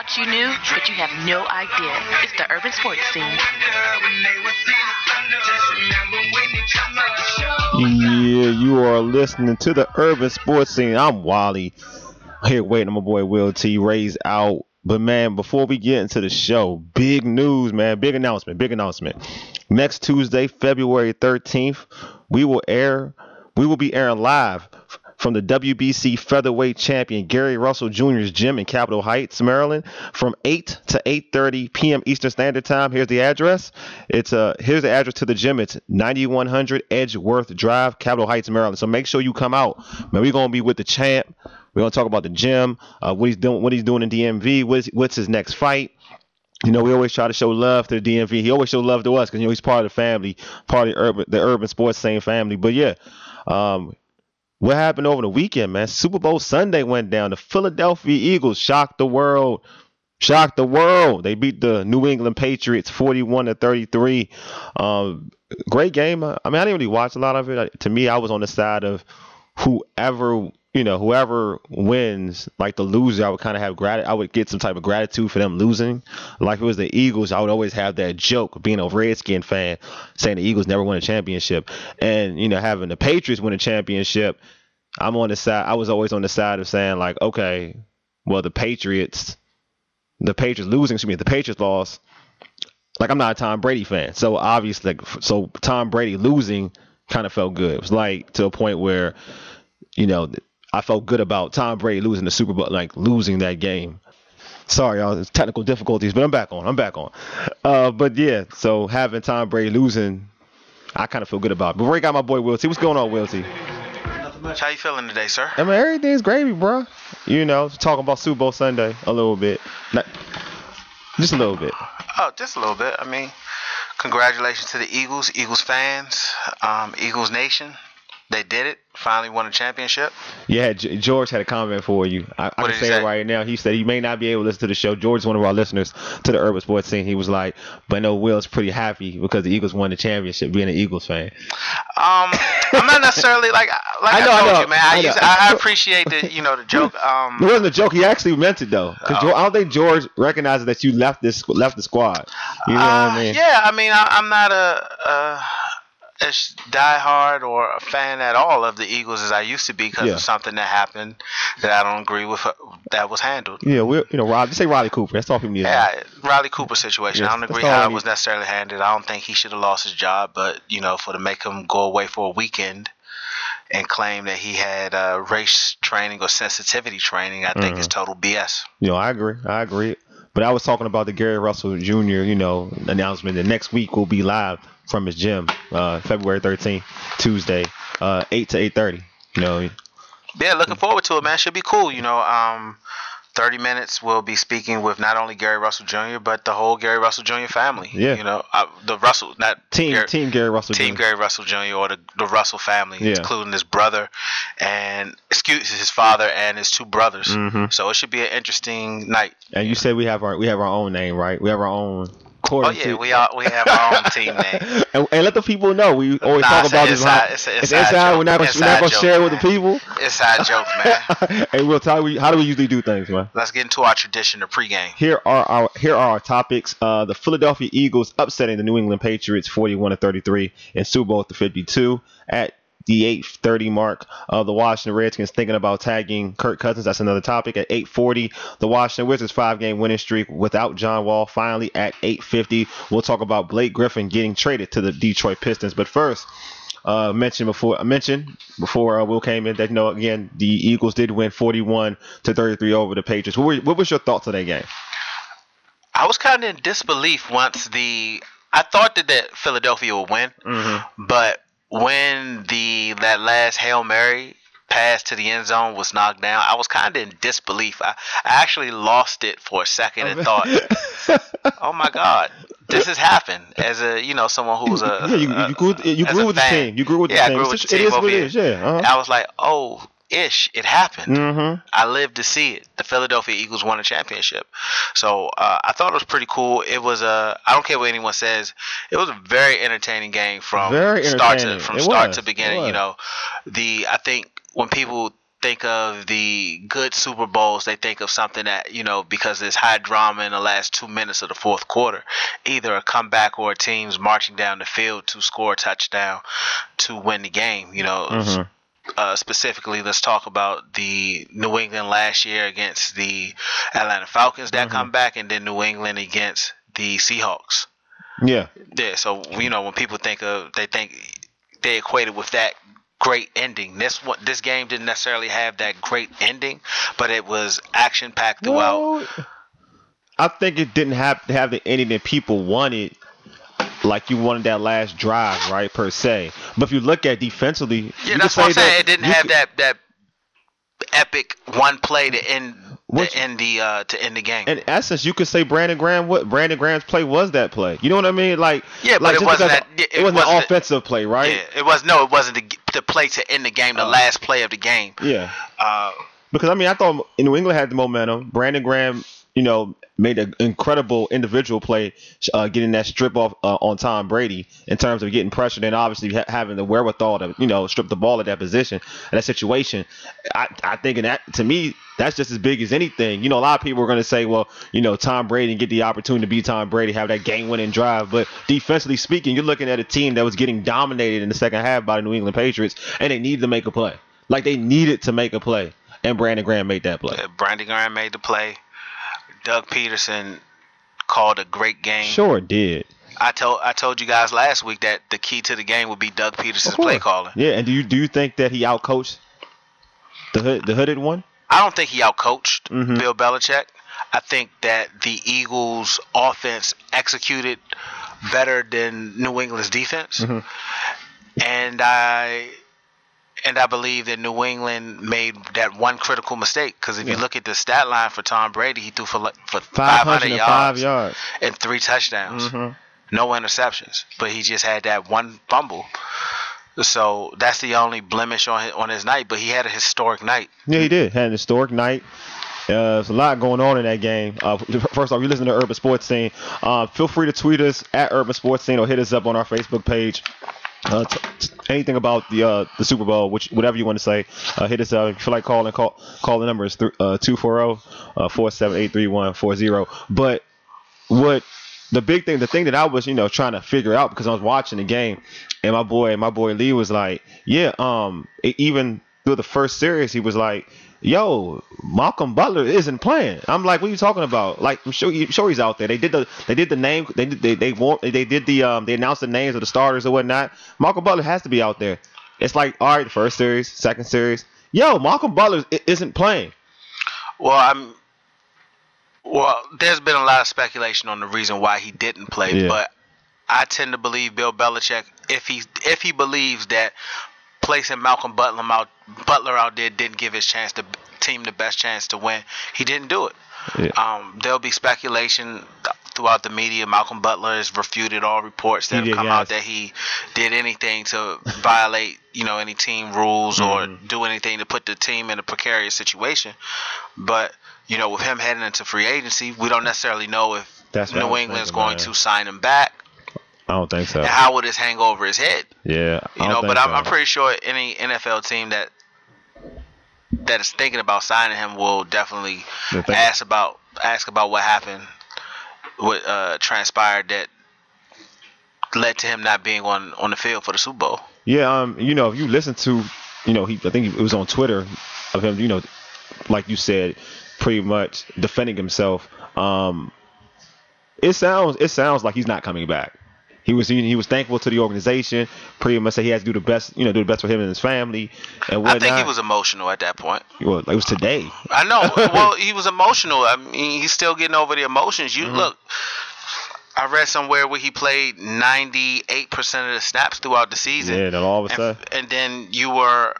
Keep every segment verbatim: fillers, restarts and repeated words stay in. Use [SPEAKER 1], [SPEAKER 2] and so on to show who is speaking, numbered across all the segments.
[SPEAKER 1] thought you knew, but you have no idea. It's the Urban Sports Scene.
[SPEAKER 2] Yeah, you are listening to the Urban Sports Scene. I'm Wally. Here waiting on my boy Will T. Ray's out. But man, before we get into the show, big news, man. Big announcement. Big announcement. Next Tuesday, February thirteenth, we will air. We will be airing live from the W B C featherweight champion Gary Russell Junior's gym in Capitol Heights, Maryland, from eight to eight thirty p.m. Eastern Standard Time. Here's the address. It's uh here's the address to the gym. It's ninety-one hundred Edgeworth Drive, Capitol Heights, Maryland. So make sure you come out, man. We're gonna be with the champ. We're gonna talk about the gym, uh, what he's doing, what he's doing in D M V, what's what's his next fight. You know, we always try to show love to the D M V. He always show love to us because you know he's part of the family, part of the urban, the urban sports same family. But yeah, um. What happened over the weekend, man? Super Bowl Sunday went down. The Philadelphia Eagles shocked the world. Shocked the world. They beat the New England Patriots forty-one to thirty-three. Um, great game. I mean, I didn't really watch a lot of it. To me, I was on the side of whoever, you know, whoever wins, like the loser, I would kind of have gratitude. I would get some type of gratitude for them losing. Like if it was the Eagles, I would always have that joke, being a Redskin fan, saying the Eagles never won a championship. And, you know, having the Patriots win a championship, I'm on the side. I was always on the side of saying like, okay, well, the Patriots, the Patriots losing, excuse me, the Patriots lost. Like I'm not a Tom Brady fan. So obviously, like, so Tom Brady losing kind of felt good. It was like to a point where, you know, I felt good about Tom Brady losing the Super Bowl, like losing that game. Sorry, y'all, it's technical difficulties, but I'm back on. I'm back on. Uh, but yeah, so having Tom Brady losing, I kind of feel good about it. Before we got my boy Will T. What's going on, Will T?
[SPEAKER 3] Nothing much. How you feeling today, sir?
[SPEAKER 2] I mean, everything's gravy, bro. You know, talking about Super Bowl Sunday a little bit. Not, just a little bit.
[SPEAKER 3] Oh, just a little bit. I mean, congratulations to the Eagles, Eagles fans, um, Eagles Nation. They did it. Finally won a championship.
[SPEAKER 2] Yeah, G- George had a comment for you. I, I can say, say it right now. He said he may not be able to listen to the show. George is one of our listeners to the Urban Sports Scene. He was like, but no, Will's pretty happy because the Eagles won the championship, being an Eagles fan.
[SPEAKER 3] Um, I'm not necessarily like like I, know, I told I know, you, man. I, I, used, I, I appreciate the you know the joke. Um,
[SPEAKER 2] it wasn't a joke. He actually meant it though, because oh. I don't think George recognizes that you left this left the squad. You know
[SPEAKER 3] uh,
[SPEAKER 2] what I mean?
[SPEAKER 3] Yeah, I mean I, I'm not a. a as diehard or a fan at all of the Eagles as I used to be because yeah. of something that happened that I don't agree with uh, that was handled.
[SPEAKER 2] Yeah, we you know, Rob, just say Riley Cooper. That's all people need.
[SPEAKER 3] Yeah, Riley Cooper situation. Yes, I don't agree how it was necessarily handled. I don't think he should have lost his job, but you know, for to make him go away for a weekend and claim that he had uh, race training or sensitivity training, I think mm-hmm. is total B S.
[SPEAKER 2] You know, I agree. I agree. But I was talking about the Gary Russell Junior, you know, announcement that next week will be live from his gym, uh, February thirteenth, Tuesday, uh, eight to eight thirty. You know.
[SPEAKER 3] Yeah, looking forward to it, man. Should be cool. You know, um, thirty minutes we'll be speaking with not only Gary Russell Junior but the whole Gary Russell Junior family.
[SPEAKER 2] Yeah.
[SPEAKER 3] You know, uh, the Russell, not
[SPEAKER 2] team,
[SPEAKER 3] Gary,
[SPEAKER 2] team Gary Russell
[SPEAKER 3] team
[SPEAKER 2] Junior
[SPEAKER 3] Gary Russell Junior or the, the Russell family,
[SPEAKER 2] yeah.
[SPEAKER 3] including his brother and excuse his father and his two brothers.
[SPEAKER 2] Mm-hmm.
[SPEAKER 3] So it should be an interesting night.
[SPEAKER 2] And you said we have our we have our own name, right? We have our own.
[SPEAKER 3] Oh yeah, to, we all we have our own team name.
[SPEAKER 2] and, and let the people know. We always
[SPEAKER 3] nah,
[SPEAKER 2] talk about this.
[SPEAKER 3] Inside, it's, a,
[SPEAKER 2] it's inside. We're not gonna, we're not gonna
[SPEAKER 3] joke,
[SPEAKER 2] share it
[SPEAKER 3] man.
[SPEAKER 2] with the people.
[SPEAKER 3] Inside joke, man.
[SPEAKER 2] Hey, we'll tell you how do we usually do things, man.
[SPEAKER 3] Let's get into our tradition of pregame.
[SPEAKER 2] Here are our here are our topics. Uh, the Philadelphia Eagles upsetting the New England Patriots forty-one to thirty-three in Super Bowl fifty-two at the eight thirty mark. Uh, the Washington Redskins thinking about tagging Kirk Cousins. That's another topic. At eight forty, the Washington Wizards five-game winning streak without John Wall finally at eight fifty. We'll talk about Blake Griffin getting traded to the Detroit Pistons. But first, uh, mentioned before, I mentioned before uh, Will came in that, you know, again, the Eagles did win forty-one to thirty-three over the Patriots. What, were, what was your thoughts of that game?
[SPEAKER 3] I was kind of in disbelief once the – I thought that, that Philadelphia would win,
[SPEAKER 2] mm-hmm.
[SPEAKER 3] but – when the that last Hail Mary pass to the end zone was knocked down, I was kind of in disbelief. I, I actually lost it for a second and thought, "Oh my God, this has happened." As a you know someone who's a
[SPEAKER 2] yeah, you, you grew you grew with the team. You grew with
[SPEAKER 3] yeah,
[SPEAKER 2] the team.
[SPEAKER 3] I grew with the team
[SPEAKER 2] it is
[SPEAKER 3] over
[SPEAKER 2] what it
[SPEAKER 3] here.
[SPEAKER 2] is. Yeah, uh-huh.
[SPEAKER 3] I was like, "Oh." Ish, it happened.
[SPEAKER 2] Mm-hmm.
[SPEAKER 3] I lived to see it. The Philadelphia Eagles won a championship, so uh, I thought it was pretty cool. It was a. I don't care what anyone says. It was a very entertaining game from
[SPEAKER 2] very
[SPEAKER 3] start to
[SPEAKER 2] entertaining.
[SPEAKER 3] from
[SPEAKER 2] it
[SPEAKER 3] start
[SPEAKER 2] was.
[SPEAKER 3] to beginning. You know, the I think when people think of the good Super Bowls, they think of something that, you know, because there's high drama in the last two minutes of the fourth quarter, either a comeback or a team's marching down the field to score a touchdown to win the game. You know, mm-hmm. uh, specifically, let's talk about the New England last year against the Atlanta Falcons, that mm-hmm. comeback, and then New England against the Seahawks.
[SPEAKER 2] Yeah.
[SPEAKER 3] Yeah. So, you know, when people think of, they think they equate it with that great ending. This what this game didn't necessarily have that great ending, but it was action packed throughout.
[SPEAKER 2] Well, I think it didn't have to have the ending that people wanted, like you wanted that last drive, right, per se. But if you look at defensively,
[SPEAKER 3] yeah, that's what I'm saying. It didn't have could, that that epic one play to end. To end the uh, to end the game.
[SPEAKER 2] In essence, you could say Brandon Graham. What Brandon Graham's play was that play. You know what I mean? Like
[SPEAKER 3] yeah, but
[SPEAKER 2] like
[SPEAKER 3] it wasn't that.
[SPEAKER 2] It, it wasn't an offensive play, right?
[SPEAKER 3] Yeah, it was no, it wasn't the, the play to end the game, the uh, last play of the game.
[SPEAKER 2] Yeah.
[SPEAKER 3] Uh,
[SPEAKER 2] because I mean, I thought New England had the momentum. Brandon Graham, you know, made an incredible individual play, uh, getting that strip off uh, on Tom Brady in terms of getting pressure, and obviously ha- having the wherewithal to, you know, strip the ball at that position, at that situation. I, I think in that, to me, that's just as big as anything. You know, a lot of people are going to say, well, you know, Tom Brady and get the opportunity to be Tom Brady, have that game-winning drive. But defensively speaking, you're looking at a team that was getting dominated in the second half by the New England Patriots, and they needed to make a play. Like, they needed to make a play, and Brandon Graham made that play.
[SPEAKER 3] Yeah, Brandon Graham made the play. Doug Peterson called a great game.
[SPEAKER 2] Sure did.
[SPEAKER 3] I told I told you guys last week that the key to the game would be Doug Peterson's play calling.
[SPEAKER 2] Yeah, and do you do you think that he outcoached the hood, the hooded one?
[SPEAKER 3] I don't think he outcoached
[SPEAKER 2] mm-hmm.
[SPEAKER 3] Bill Belichick. I think that the Eagles' offense executed better than New England's defense,
[SPEAKER 2] mm-hmm.
[SPEAKER 3] and I. And I believe that New England made that one critical mistake, because if yeah. you look at the stat line for Tom Brady, he threw for like, for five hundred yards,
[SPEAKER 2] yards
[SPEAKER 3] and three touchdowns,
[SPEAKER 2] mm-hmm.
[SPEAKER 3] no interceptions. But he just had that one fumble. So that's the only blemish on his, on his night. But he had a historic night.
[SPEAKER 2] Yeah, he did. Had an historic night. Uh, there's a lot going on in that game. Uh, first off, you listen to Urban Sports Scene. Uh, feel free to tweet us at Urban Sports Scene or hit us up on our Facebook page. Uh, t- t- anything about the uh, the Super Bowl, which whatever you want to say, uh, hit us up. If you feel like calling, call call the number is th- uh, two four zero, four seven eight, three one four zero. But what the big thing, the thing that I was, you know, trying to figure out, because I was watching the game, and my boy, my boy Lee was like, yeah, um, it, even through the first series, he was like, yo, Malcolm Butler isn't playing. I'm like, what are you talking about? Like, I'm sure, sure he's out there. They did the they did the name. They did they they want they did the um they announced the names of the starters or whatnot. Malcolm Butler has to be out there. It's like, all right, first series, second series, yo, Malcolm Butler isn't playing.
[SPEAKER 3] Well, I'm. Well, there's been a lot of speculation on the reason why he didn't play,
[SPEAKER 2] yeah.
[SPEAKER 3] but I tend to believe Bill Belichick, if he if he believes that placing Malcolm Butler out, Butler out there didn't give his chance to team the best chance to win, he didn't do it.
[SPEAKER 2] Yeah.
[SPEAKER 3] Um, there'll be speculation throughout the media. Malcolm Butler has refuted all reports that
[SPEAKER 2] he
[SPEAKER 3] have come
[SPEAKER 2] did,
[SPEAKER 3] out
[SPEAKER 2] yes.
[SPEAKER 3] that he did anything to violate, you know, any team rules
[SPEAKER 2] mm-hmm.
[SPEAKER 3] or do anything to put the team in a precarious situation. But, you know, with him heading into free agency, we don't necessarily know if
[SPEAKER 2] That's
[SPEAKER 3] New England's going to sign him back.
[SPEAKER 2] I don't think so.
[SPEAKER 3] And how will this hang over his head?
[SPEAKER 2] Yeah,
[SPEAKER 3] you know. But I'm, so. I'm pretty sure any N F L team that that is thinking about signing him will definitely ask about ask about what happened, what uh, transpired that led to him not being on, on the field for the Super Bowl.
[SPEAKER 2] Yeah, um, you know, if you listen to, you know, he I think it was on Twitter of him, you know, like you said, pretty much defending himself. Um, it sounds it sounds like he's not coming back. He was he, he was thankful to the organization. Pretty much said he has to do the best, you know, do the best for him and his family and whatnot.
[SPEAKER 3] I think he was emotional at that point.
[SPEAKER 2] Well, it was today.
[SPEAKER 3] I know. Well, he was emotional. I mean, he's still getting over the emotions. You mm-hmm. look. I read somewhere where he played ninety-eight percent of the snaps throughout the season.
[SPEAKER 2] Yeah, then all of a sudden.
[SPEAKER 3] And, and then you were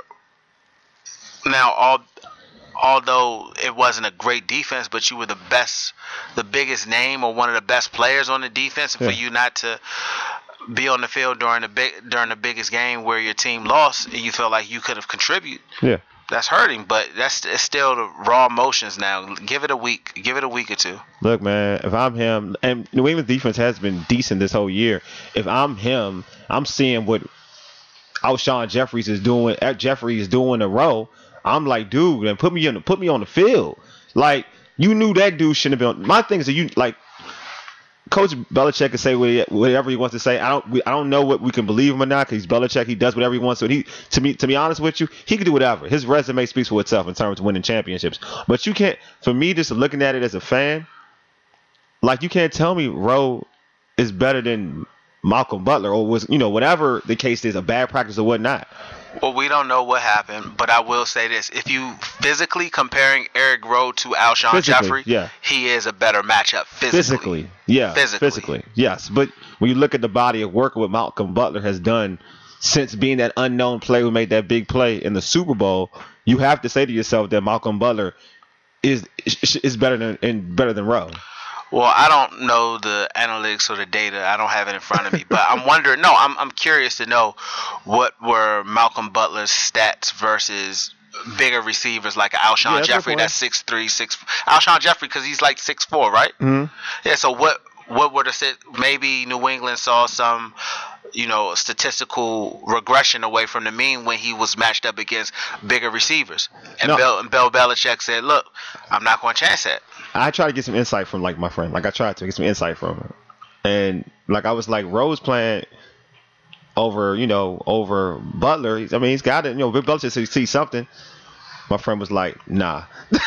[SPEAKER 3] now all. Although it wasn't a great defense, but you were the best, the biggest name or one of the best players on the defense, and
[SPEAKER 2] yeah.
[SPEAKER 3] for you not to be on the field during the big during the biggest game where your team lost, and you felt like you could have contributed.
[SPEAKER 2] Yeah,
[SPEAKER 3] that's hurting, but that's it's still the raw emotions now. Give it a week, give it a week or two.
[SPEAKER 2] Look, man, if I'm him, and New England defense has been decent this whole year. If I'm him, I'm seeing what Alshon Jeffries is doing. Jeffries is doing in a row. I'm like, dude, man, put me in the, put me on the field. Like, you knew that dude shouldn't have been. My thing is that you like. Coach Belichick can say whatever he wants to say. I don't. We, I don't know what we can believe him or not. Because he's Belichick, he does whatever he wants. So he, to me, to be honest with you, he can do whatever. His resume speaks for itself in terms of winning championships. But you can't. For me, just looking at it as a fan, like you can't tell me Rowe is better than Malcolm Butler or was, you know, whatever the case is, a bad practice or whatnot.
[SPEAKER 3] Well, we don't know what happened, but I will say this. If you physically comparing Eric Rowe to Alshon
[SPEAKER 2] Physically,
[SPEAKER 3] Jeffrey,
[SPEAKER 2] yeah.
[SPEAKER 3] he is a better matchup physically.
[SPEAKER 2] Physically, yeah.
[SPEAKER 3] Physically.
[SPEAKER 2] Physically, yes. But when you look at the body of work what Malcolm Butler has done since being that unknown player who made that big play in the Super Bowl, you have to say to yourself that Malcolm Butler is is better than and better than Rowe.
[SPEAKER 3] Well, I don't know the analytics or the data. I don't have it in front of me. But I'm wondering, no, I'm I'm curious to know what were Malcolm Butler's stats versus bigger receivers like Alshon
[SPEAKER 2] yeah,
[SPEAKER 3] Jeffrey. That's six three, six Alshon Jeffrey because he's like six four, right?
[SPEAKER 2] Mm-hmm.
[SPEAKER 3] Yeah, so what what were the maybe New England saw some, you know, statistical regression away from the mean when he was matched up against bigger receivers. And,
[SPEAKER 2] no.
[SPEAKER 3] Bill, and Bill Belichick said, look, I'm not going to chance that.
[SPEAKER 2] I try to get some insight from like my friend. Like I tried to get some insight from him. And like I was like, Rowe's playing over, you know, over Butler. I mean, he's got it. You know, Bill Belichick said he sees something. My friend was like, nah.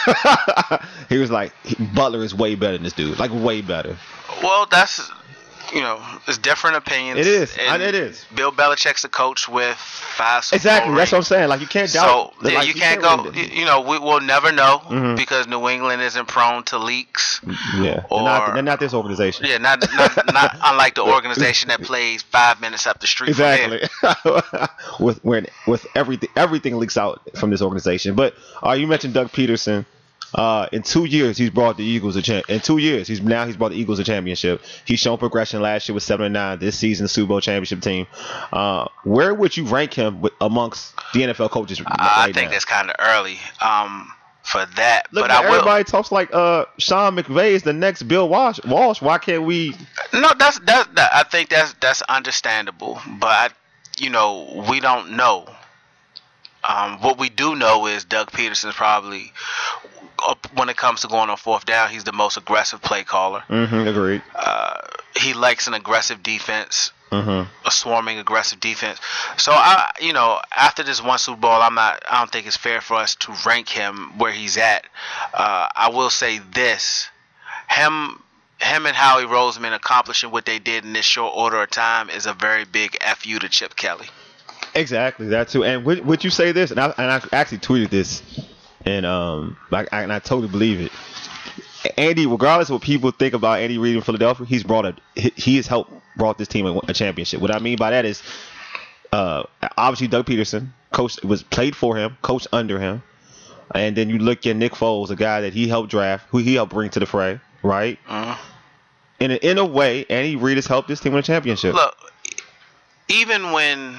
[SPEAKER 2] He was like, Butler is way better than this dude. Like way better.
[SPEAKER 3] Well, that's, you know, it's different opinions.
[SPEAKER 2] It is.
[SPEAKER 3] And
[SPEAKER 2] it is.
[SPEAKER 3] Bill Belichick's a coach with five Super
[SPEAKER 2] Exactly.
[SPEAKER 3] Bowl
[SPEAKER 2] That's
[SPEAKER 3] rings.
[SPEAKER 2] what I'm saying. Like you can't doubt.
[SPEAKER 3] So yeah,
[SPEAKER 2] like,
[SPEAKER 3] you, can't, can't go. You, you know, we, we'll never know
[SPEAKER 2] mm-hmm.
[SPEAKER 3] because New England isn't prone to leaks.
[SPEAKER 2] Yeah.
[SPEAKER 3] Or,
[SPEAKER 2] they're, not, they're not this organization.
[SPEAKER 3] Yeah, not not, not unlike the organization that plays five minutes up the street.
[SPEAKER 2] Exactly.
[SPEAKER 3] From here.
[SPEAKER 2] with when with everything everything leaks out from this organization. But uh, you mentioned Doug Peterson. Uh, in two years, he's brought the Eagles a cha- in two years. He's now he's brought the Eagles a championship. He's shown progression. Last year was seven and nine. This season, Super Bowl championship team. Uh, where would you rank him with, amongst the N F L coaches? Right
[SPEAKER 3] I think
[SPEAKER 2] now?
[SPEAKER 3] that's kind of early um, for that.
[SPEAKER 2] Look,
[SPEAKER 3] but I will.
[SPEAKER 2] Everybody talks like uh, Sean McVay is the next Bill Walsh. Walsh. Why can't we?
[SPEAKER 3] No, that's that's that, I think that's that's understandable. But you know, we don't know. Um, what we do know is Doug Peterson's probably, when it comes to going on fourth down, he's the most aggressive play caller.
[SPEAKER 2] Mm-hmm, agreed.
[SPEAKER 3] Uh, he likes an aggressive defense,
[SPEAKER 2] mm-hmm.
[SPEAKER 3] a swarming aggressive defense. So I, you know, after this one Super Bowl, I'm not. I don't think it's fair for us to rank him where he's at. Uh, I will say this: him, him and Howie Roseman accomplishing what they did in this short order of time is a very big F you to Chip Kelly.
[SPEAKER 2] Exactly, that too. And would, would you say this? And I, and I actually tweeted this, and um, like, I, and I totally believe it. Andy, regardless of what people think about Andy Reid in Philadelphia, he's brought a he, he has helped brought this team a, a championship. What I mean by that is, uh, obviously Doug Peterson, coach was played for him, coached under him, and then you look at Nick Foles, a guy that he helped draft, who he helped bring to the fray, right?
[SPEAKER 3] Uh,
[SPEAKER 2] in a, in a way, Andy Reid has helped this team win a championship.
[SPEAKER 3] Look, even when.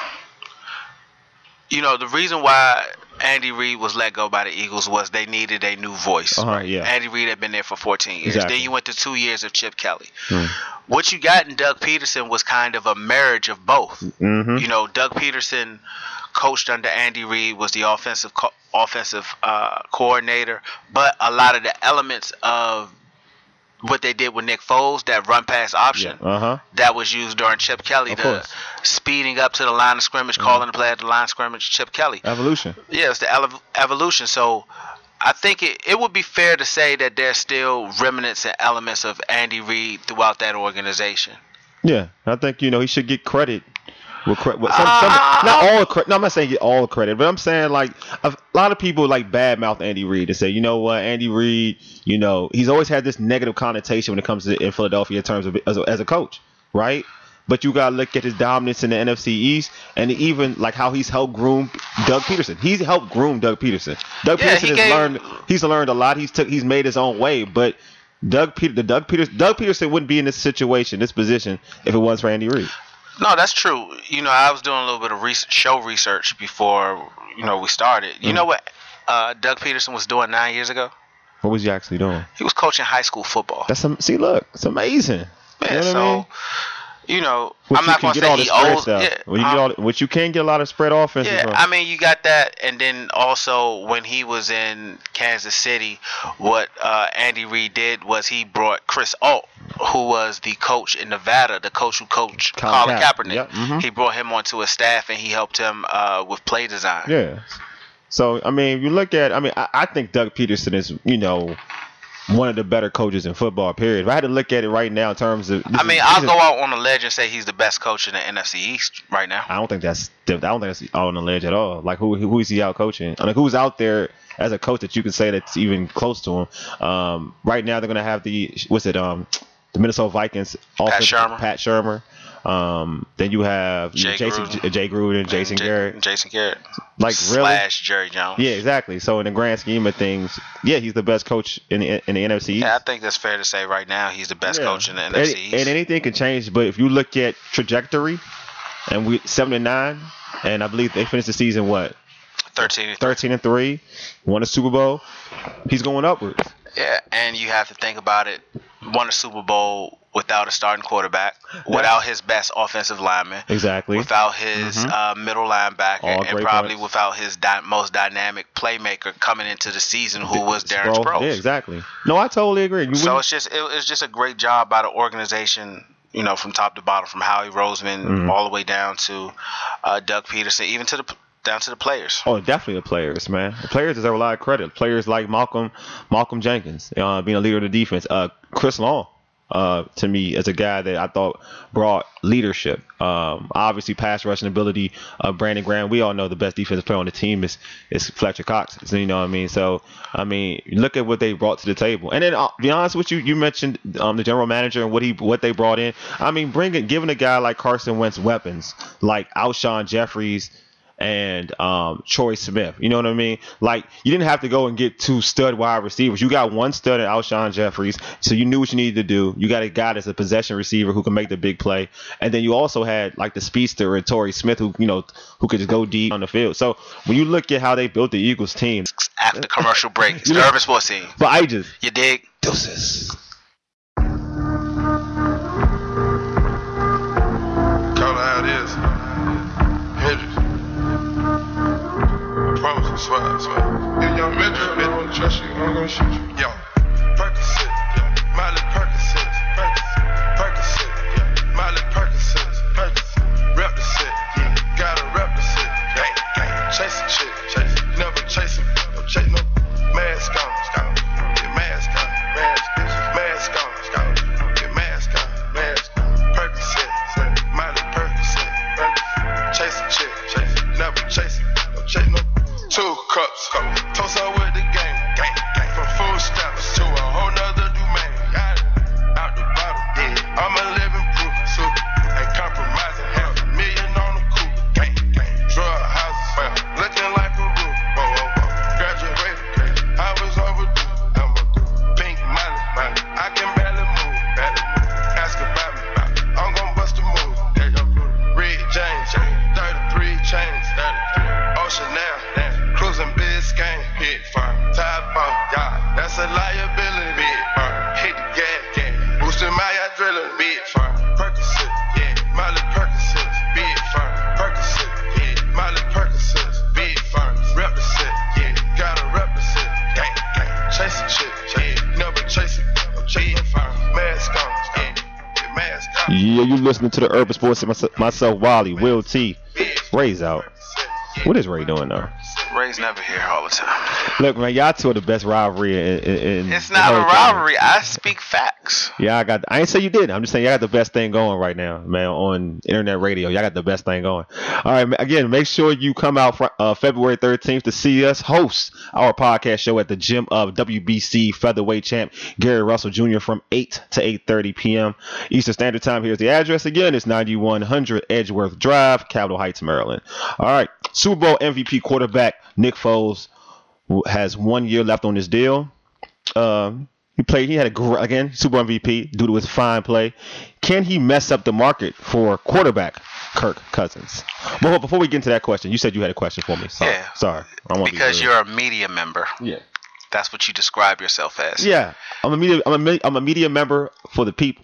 [SPEAKER 3] You know, the reason why Andy Reid was let go by the Eagles was they needed a new voice.
[SPEAKER 2] Uh-huh,
[SPEAKER 3] right?
[SPEAKER 2] yeah.
[SPEAKER 3] Andy Reid had been there for fourteen years.
[SPEAKER 2] Exactly.
[SPEAKER 3] Then you went to two years of Chip Kelly.
[SPEAKER 2] Mm.
[SPEAKER 3] What you got in Doug Peterson was kind of a marriage of both.
[SPEAKER 2] Mm-hmm.
[SPEAKER 3] You know, Doug Peterson coached under Andy Reid, was the offensive co- offensive uh, coordinator, but a lot of the elements of what they did with Nick Foles, that run pass option,
[SPEAKER 2] Yeah. Uh-huh.
[SPEAKER 3] that was used during Chip Kelly,
[SPEAKER 2] Of
[SPEAKER 3] the
[SPEAKER 2] course.
[SPEAKER 3] speeding up to the line of scrimmage,
[SPEAKER 2] Mhm.
[SPEAKER 3] calling the play at the line of scrimmage, Chip Kelly.
[SPEAKER 2] Evolution.
[SPEAKER 3] Yeah, it's the ele- evolution. So I think it, it would be fair to say that there's still remnants and elements of Andy Reid throughout that organization.
[SPEAKER 2] Yeah, I think you know he should get credit. With credit, with some,
[SPEAKER 3] Uh,
[SPEAKER 2] some, not all credit. No, I'm not saying get all credit, but I'm saying like a lot of people like badmouth Andy Reid and say, you know what, Andy Reid, you know, he's always had this negative connotation when it comes to in Philadelphia in terms of as a, as a coach, right? But you gotta look at his dominance in the N F C East, and even like how he's helped groom Doug Peterson. He's helped groom Doug Peterson. Doug
[SPEAKER 3] Yeah,
[SPEAKER 2] Peterson
[SPEAKER 3] he
[SPEAKER 2] has
[SPEAKER 3] gave-
[SPEAKER 2] learned. He's learned a lot. He's took. He's made his own way, but. Doug Peter, the Doug Peterson, Doug Peterson wouldn't be in this situation, this position, if it wasn't for Andy Reid.
[SPEAKER 3] No, that's true. You know, I was doing a little bit of re- show research before, you know, we started. You
[SPEAKER 2] Mm.
[SPEAKER 3] know what uh, Doug Peterson was doing nine years ago?
[SPEAKER 2] What was he actually doing?
[SPEAKER 3] He was coaching high school football.
[SPEAKER 2] That's some. See, look, it's amazing.
[SPEAKER 3] Yeah,
[SPEAKER 2] You know what
[SPEAKER 3] so,
[SPEAKER 2] I mean?
[SPEAKER 3] you know,
[SPEAKER 2] Which
[SPEAKER 3] I'm not going to say he owes. Yeah,
[SPEAKER 2] When you
[SPEAKER 3] um,
[SPEAKER 2] get all, which you can get a lot of spread offense.
[SPEAKER 3] Yeah, I mean, you got that, and then also when he was in Kansas City, what uh, Andy Reid did was he brought Chris Alt, who was the coach in Nevada, the coach who coached Colin, Colin Ka- Kaepernick.
[SPEAKER 2] Yep, mm-hmm.
[SPEAKER 3] He brought him onto his staff, and he helped him uh, with play design.
[SPEAKER 2] Yeah. So, I mean, you look at, I mean, I, I think Doug Peterson is, you know, one of the better coaches in football, period. If I had to look at it right now in terms of...
[SPEAKER 3] I mean,
[SPEAKER 2] is,
[SPEAKER 3] I'll
[SPEAKER 2] is,
[SPEAKER 3] go out on a ledge and say he's the best coach in the N F C East right now.
[SPEAKER 2] I don't think that's I don't think that's on the ledge at all. Like, who who is he out coaching? I mean, who's out there as a coach that you can say that's even close to him? Um, right now, they're going to have the... What's it? Um, the Minnesota Vikings.
[SPEAKER 3] Pat Shermer.
[SPEAKER 2] Pat Shermer. Um, then you have
[SPEAKER 3] Jay
[SPEAKER 2] you know, Jason,
[SPEAKER 3] Gruden.
[SPEAKER 2] Jay Gruden, Jason
[SPEAKER 3] J-
[SPEAKER 2] Garrett.
[SPEAKER 3] Jason Garrett.
[SPEAKER 2] Like, really?
[SPEAKER 3] Slash Jerry Jones.
[SPEAKER 2] Yeah, exactly. So in the grand scheme of things, yeah, he's the best coach in the, in the N F C East.
[SPEAKER 3] Yeah, I think that's fair to say right now he's the best
[SPEAKER 2] yeah.
[SPEAKER 3] coach in the N
[SPEAKER 2] and,
[SPEAKER 3] F C East.
[SPEAKER 2] And anything can change, but if you look at trajectory, and we seven and nine, and I believe they finished the season what?
[SPEAKER 3] Thirteen.
[SPEAKER 2] Thirteen and three, won a Super Bowl. He's going upwards.
[SPEAKER 3] Yeah, and you have to think about it. Won a Super Bowl without a starting quarterback, without his best offensive lineman,
[SPEAKER 2] exactly,
[SPEAKER 3] without his
[SPEAKER 2] mm-hmm.
[SPEAKER 3] uh, middle linebacker,
[SPEAKER 2] All
[SPEAKER 3] and probably
[SPEAKER 2] points.
[SPEAKER 3] without his di- most dynamic playmaker coming into the season, who was Darren
[SPEAKER 2] Sproles.
[SPEAKER 3] Sproles.
[SPEAKER 2] Yeah, exactly. No, I totally agree. You
[SPEAKER 3] so it's just it, it's just a great job by the organization, you know, from top to bottom, from Howie Roseman
[SPEAKER 2] mm-hmm.
[SPEAKER 3] all the way down to uh, Doug Peterson, even to the down to the players.
[SPEAKER 2] Oh, definitely the players, man. The players deserve a lot of credit. Players like Malcolm Malcolm Jenkins, uh, being a leader of the defense. Uh, Chris Long, uh, to me, as a guy that I thought brought leadership. Um, obviously, pass rushing ability. Uh, Brandon Graham. We all know the best defensive player on the team is is Fletcher Cox. So, you know what I mean? So, I mean, look at what they brought to the table. And then, uh, be honest with you, you mentioned um, the general manager and what he what they brought in. I mean, bringing giving a guy like Carson Wentz weapons like Alshon Jeffries and um, Troy Smith. You know what I mean? Like, you didn't have to go and get two stud wide receivers. You got one stud in Alshon Jeffries, so you knew what you needed to do. You got a guy that's a possession receiver who can make the big play. And then you also had, like, the speedster and Torrey Smith who, you know, who could just go deep on the field. So when you look at how they built the Eagles team.
[SPEAKER 3] After the commercial break, it's the Urban Sports Team.
[SPEAKER 2] But I just.
[SPEAKER 3] You dig?
[SPEAKER 2] Deuces.
[SPEAKER 4] Call it how it is. Hendrix. Promise, I swear, I swear. Yeah, young Metro, I don't wanna trust you, I'm gonna shoot you. Yo, Percocet, yeah. Miley Percocet, Percocet, Percocet, yeah. Miley Percocet, Percocet, rep the set, yeah. Gotta rep the set, gang, gang. Chase a chick, chase, never chase him, no chase no. Mask on, scout, get mask on, mask, mask on, scout, get mask on, mask on. Percocet, Miley Percocet, Percocet, chase a chick, chase, never chase him, no chase no. Two cups, toast up with the game, gang, gang. From food stamps to a whole nother domain. Got it, out the bottle, yeah. I'm a living proof, so ain't compromising. Half a million on the coupe, gang, gang. Drug houses, well, looking like a roof. Whoa, whoa, whoa. Graduated, I was overdue. I'm a pink money, money. I can barely move, barely move. Ask about me, I'm gon' bust a move. There you go. Red James, thirty-three chains, thirty-three. Ocean now. Cruising Biscayne, hit fire, top off, yeah, that's a liability, big fire, hit the gas, gas, boosting my adrenaline, big fire, Percocet, yeah, Miley Percocet, big fire, Percocet, yeah, Miley Percocet, big fire, rep the set, yeah, gotta rep the set, gang, gang, chase a chick, yeah, never chase it, no chase fire, mask on, yeah, mask on.
[SPEAKER 2] Yeah, you listening to the Urban Sports, myself, myself Wally, Will T, Ray's out. What is Ray doing though?
[SPEAKER 3] Ray's never here all the time.
[SPEAKER 2] Look, man, y'all two are the best rivalry in, in, in
[SPEAKER 3] It's not a rivalry. Thing. I speak facts.
[SPEAKER 2] Yeah, I got. I ain't say you did. I'm just saying y'all got the best thing going right now, man. On internet radio, y'all got the best thing going. All right, again, make sure you come out for, uh, February thirteenth to see us host our podcast show at the gym of W B C featherweight champ Gary Russell Junior from eight to eight thirty p.m. Eastern Standard Time. Here's the address again. It's ninety-one hundred Edgeworth Drive, Capitol Heights, Maryland. All right, Super Bowl M V P quarterback Nick Foles has one year left on his deal. Um, he played. He had a gr- again Super Bowl M V P due to his fine play. Can he mess up the market for quarterback Kirk Cousins? But before we get into that question, you said you had a question for me. Sorry.
[SPEAKER 3] Yeah.
[SPEAKER 2] Sorry. I want
[SPEAKER 3] because be you're a media member.
[SPEAKER 2] Yeah.
[SPEAKER 3] That's what you describe yourself as.
[SPEAKER 2] Yeah. I'm a media. I'm a. I'm a media member for the people.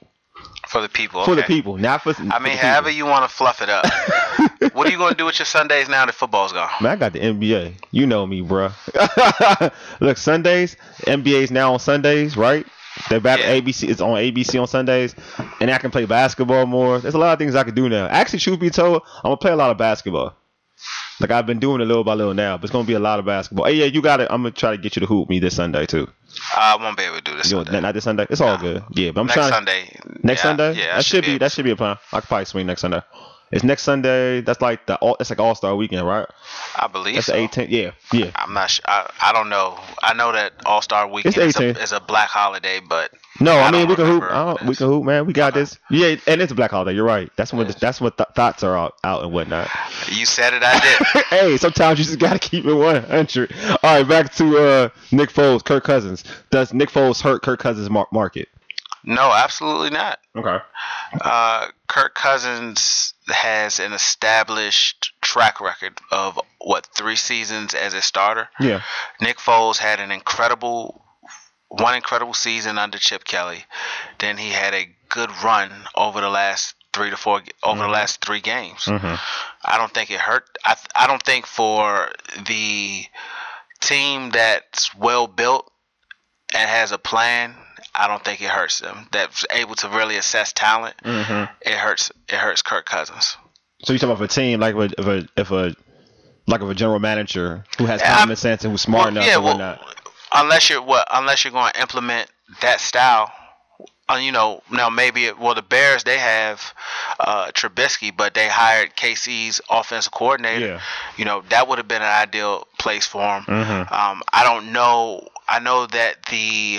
[SPEAKER 3] For the people.
[SPEAKER 2] For
[SPEAKER 3] okay.
[SPEAKER 2] the people, not for.
[SPEAKER 3] I
[SPEAKER 2] for
[SPEAKER 3] mean,
[SPEAKER 2] the
[SPEAKER 3] however
[SPEAKER 2] people.
[SPEAKER 3] you want to fluff it up. What are you going to do with your Sundays now that football's gone?
[SPEAKER 2] Man, I got the N B A. You know me, bro. Look, Sundays, N B A's now on Sundays, right? They're back
[SPEAKER 3] Yeah.
[SPEAKER 2] A B C. It's on A B C on Sundays, and I can play basketball more. There's a lot of things I can do now. Actually, truth be told, I'm gonna play a lot of basketball. Like I've been doing it little by little now, but it's gonna be a lot of basketball. Hey, yeah, you got it. I'm gonna try to get you to hoop me this Sunday too.
[SPEAKER 3] I won't be able to do this
[SPEAKER 2] You know,
[SPEAKER 3] Sunday.
[SPEAKER 2] not this Sunday. It's all good. Yeah, but I'm
[SPEAKER 3] Next
[SPEAKER 2] trying. To,
[SPEAKER 3] Sunday.
[SPEAKER 2] next
[SPEAKER 3] yeah,
[SPEAKER 2] Sunday.
[SPEAKER 3] Yeah, I
[SPEAKER 2] that should be.
[SPEAKER 3] able
[SPEAKER 2] That
[SPEAKER 3] to.
[SPEAKER 2] should be a plan. I could probably swing next Sunday. It's next Sunday. That's like the. All, it's like All Star Weekend, right?
[SPEAKER 3] I believe
[SPEAKER 2] That's
[SPEAKER 3] so.
[SPEAKER 2] the eighteenth. Yeah, yeah.
[SPEAKER 3] I'm not sure. I, I don't know. I know that All Star Weekend
[SPEAKER 2] It's
[SPEAKER 3] is a,
[SPEAKER 2] eighteenth.
[SPEAKER 3] is a black holiday, but
[SPEAKER 2] No, I,
[SPEAKER 3] I
[SPEAKER 2] mean
[SPEAKER 3] don't
[SPEAKER 2] we can hoop.
[SPEAKER 3] remember
[SPEAKER 2] I don't- we
[SPEAKER 3] this.
[SPEAKER 2] can hoop, man. We got
[SPEAKER 3] Okay.
[SPEAKER 2] this. Yeah, and it's a black holiday. You're right. That's when
[SPEAKER 3] Yes.
[SPEAKER 2] the, that's what th- thoughts are out, out and whatnot.
[SPEAKER 3] you said it. I did.
[SPEAKER 2] Hey, sometimes you just gotta keep it one hundred. All right, back to uh, Nick Foles, Kirk Cousins. Does Nick Foles hurt Kirk Cousins' mar- market?
[SPEAKER 3] No, absolutely not.
[SPEAKER 2] Okay.
[SPEAKER 3] Uh, Kirk Cousins has an established track record of what three seasons as a starter.
[SPEAKER 2] Yeah.
[SPEAKER 3] Nick Foles had an incredible one incredible season under Chip Kelly. Then he had a good run over the last three to four over the last three games.
[SPEAKER 2] Mhm.
[SPEAKER 3] I don't think it hurt. I I don't think for the team that's well built and has a plan, I don't think it hurts them. That's able to really assess talent.
[SPEAKER 2] Mhm.
[SPEAKER 3] It hurts. It hurts Kirk Cousins.
[SPEAKER 2] So you talking about a team like if a, if a if a like of a general manager who has
[SPEAKER 3] Yeah,
[SPEAKER 2] common
[SPEAKER 3] I'm-
[SPEAKER 2] sense and who's smart
[SPEAKER 3] Well,
[SPEAKER 2] enough
[SPEAKER 3] yeah,
[SPEAKER 2] and
[SPEAKER 3] well,
[SPEAKER 2] whatnot.
[SPEAKER 3] unless you're what, unless you're going to implement that style, uh, you know. Now maybe it, well the Bears they have uh, Trubisky, but they hired K C's offensive coordinator.
[SPEAKER 2] Yeah.
[SPEAKER 3] You know that would have been an ideal place for him.
[SPEAKER 2] Mhm.
[SPEAKER 3] Um, I don't know. I know that the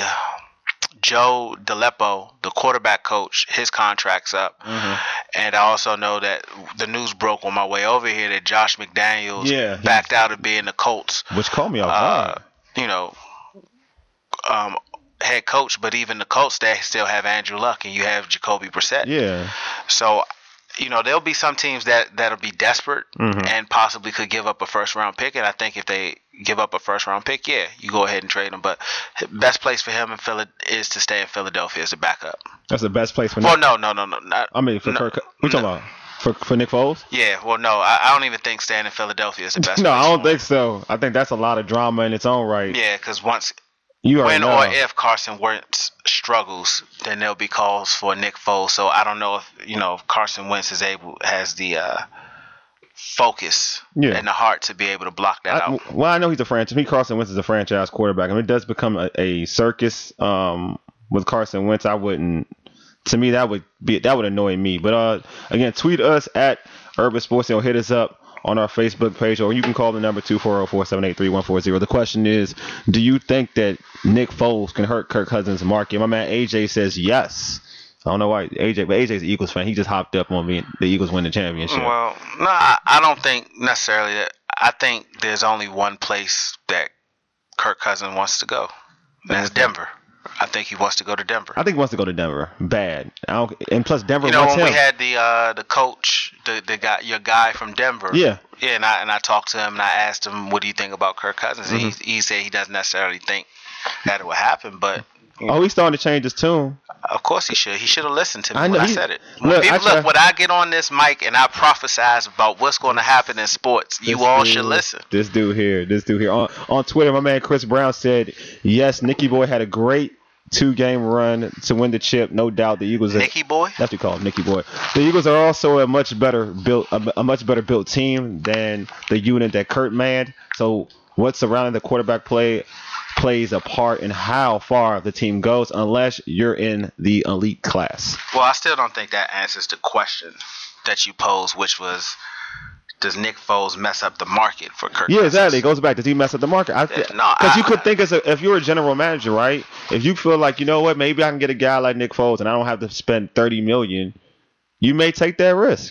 [SPEAKER 3] Joe DeLeppo, the quarterback coach, his contract's up.
[SPEAKER 2] Mhm.
[SPEAKER 3] And I also know that the news broke on my way over here that Josh McDaniels
[SPEAKER 2] Yeah, he-
[SPEAKER 3] backed out of being the Colts,
[SPEAKER 2] Which caught me off
[SPEAKER 3] uh,
[SPEAKER 2] guard.
[SPEAKER 3] you know, um, head coach. But even the Colts, they still have Andrew Luck, and you have Jacoby Brissett.
[SPEAKER 2] Yeah.
[SPEAKER 3] So, you know, there'll be some teams that that'll be desperate
[SPEAKER 2] Mhm.
[SPEAKER 3] and possibly could give up a first round pick. And I think if they give up a first round pick, yeah, you go ahead and trade him. But best place for him in Philly is to stay in Philadelphia as a backup.
[SPEAKER 2] That's the best place for
[SPEAKER 3] Well,
[SPEAKER 2] Nick.
[SPEAKER 3] no, no, no, no, not.
[SPEAKER 2] I mean for
[SPEAKER 3] no,
[SPEAKER 2] Kirk. We talking
[SPEAKER 3] no.
[SPEAKER 2] about for for Nick Foles?
[SPEAKER 3] Yeah, well, no, I, I don't even think staying in Philadelphia is the best.
[SPEAKER 2] No,
[SPEAKER 3] place
[SPEAKER 2] I don't
[SPEAKER 3] for him.
[SPEAKER 2] think so. I think that's a lot of drama in its own right.
[SPEAKER 3] Yeah, because once
[SPEAKER 2] You already
[SPEAKER 3] when
[SPEAKER 2] know.
[SPEAKER 3] or if Carson Wentz struggles, then there'll be calls for Nick Foles. So I don't know if you know if Carson Wentz is able has the uh, focus
[SPEAKER 2] Yeah.
[SPEAKER 3] and the heart to be able to block that
[SPEAKER 2] I,
[SPEAKER 3] out.
[SPEAKER 2] well, I know he's a franchise. Me, Carson Wentz is a franchise quarterback. I mean, it does become a, a circus um, with Carson Wentz. I wouldn't. To me, that would be that would annoy me. But uh, again, tweet us at Urban Sports or hit us up on our Facebook page, or you can call the number two four zero, four seven eight, three one four zero. The question is, do you think that Nick Foles can hurt Kirk Cousins' market? My man A J says yes. I don't know why A J, but A J's an Eagles fan. He just hopped up on me. The Eagles win the championship.
[SPEAKER 3] Well, no, I, I don't think necessarily that. I think there's only one place that Kirk Cousins wants to go, and that's Denver. I think he wants to go to Denver.
[SPEAKER 2] I think he wants to go to Denver. Bad. I don't, and plus, Denver
[SPEAKER 3] You know,
[SPEAKER 2] wants
[SPEAKER 3] when
[SPEAKER 2] him.
[SPEAKER 3] we had the uh, the coach, the the guy, your guy from Denver.
[SPEAKER 2] Yeah.
[SPEAKER 3] Yeah, and I and I talked to him and I asked him, "What do you think about Kirk Cousins?" And
[SPEAKER 2] Mm-hmm.
[SPEAKER 3] he he said he doesn't necessarily think that it would happen, but
[SPEAKER 2] Oh, he's starting to change his tune.
[SPEAKER 3] of course he should. He should have listened to me
[SPEAKER 2] I know,
[SPEAKER 3] when I
[SPEAKER 2] he-
[SPEAKER 3] said it. When
[SPEAKER 2] look,
[SPEAKER 3] people,
[SPEAKER 2] I try-
[SPEAKER 3] look, when I get on this mic and I prophesize about what's going to happen in sports, you
[SPEAKER 2] This
[SPEAKER 3] all
[SPEAKER 2] dude-
[SPEAKER 3] should listen.
[SPEAKER 2] This dude here, this dude here. On, on Twitter, my man Chris Brown said, yes, Nicky Boy had a great two-game run to win the chip. No doubt the Eagles are...
[SPEAKER 3] Nicky boy.
[SPEAKER 2] That's what you call him, Nicky Boy. The Eagles are also a much better built, a, a much better built team than the unit that Kurt manned. So what's surrounding the quarterback play plays a part in how far the team goes, unless you're in the elite class.
[SPEAKER 3] Well, I still don't think that answers the question that you posed, which was, does Nick Foles mess up the market for Kirk
[SPEAKER 2] Yeah,
[SPEAKER 3] Cousins?
[SPEAKER 2] exactly. It goes back. Does he mess up the market?
[SPEAKER 3] Yeah, no,
[SPEAKER 2] Because you
[SPEAKER 3] I-
[SPEAKER 2] could think as a, if you're a general manager, right? If you feel like, you know what, maybe I can get a guy like Nick Foles and I don't have to spend thirty million dollars, you may take that risk.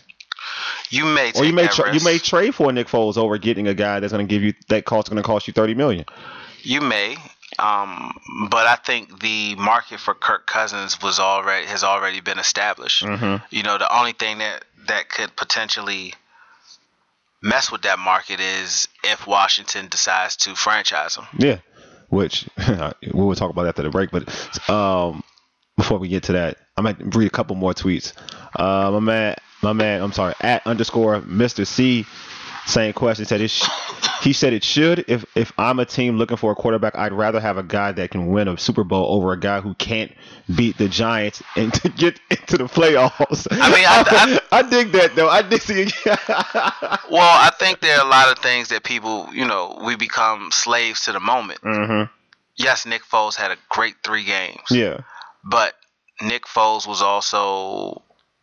[SPEAKER 3] You may take
[SPEAKER 2] Or you may
[SPEAKER 3] that
[SPEAKER 2] tra- you
[SPEAKER 3] risk.
[SPEAKER 2] may trade for Nick Foles over getting a guy that's going to give you that cost going to cost you thirty million dollars.
[SPEAKER 3] You may, um, but I think the market for Kirk Cousins was already has already been established.
[SPEAKER 2] Mm-hmm.
[SPEAKER 3] You know, the only thing that that could potentially mess with that market is if Washington decides to franchise him.
[SPEAKER 2] Yeah, which we will talk about after the break. But um, before we get to that, I might read a couple more tweets. Uh, my man, my man, I'm sorry, at underscore Mister C, same question, said it sh- he said it should. If if I'm a team looking for a quarterback, I'd rather have a guy that can win a Super Bowl over a guy who can't beat the Giants and to get into the playoffs.
[SPEAKER 3] I mean, I,
[SPEAKER 2] I, I dig that though. I dig see.
[SPEAKER 3] Well, I think there are a lot of things that people, you know, we become slaves to the moment.
[SPEAKER 2] Mm-hmm.
[SPEAKER 3] Yes, Nick Foles had a great three games.
[SPEAKER 2] Yeah.
[SPEAKER 3] But Nick Foles was also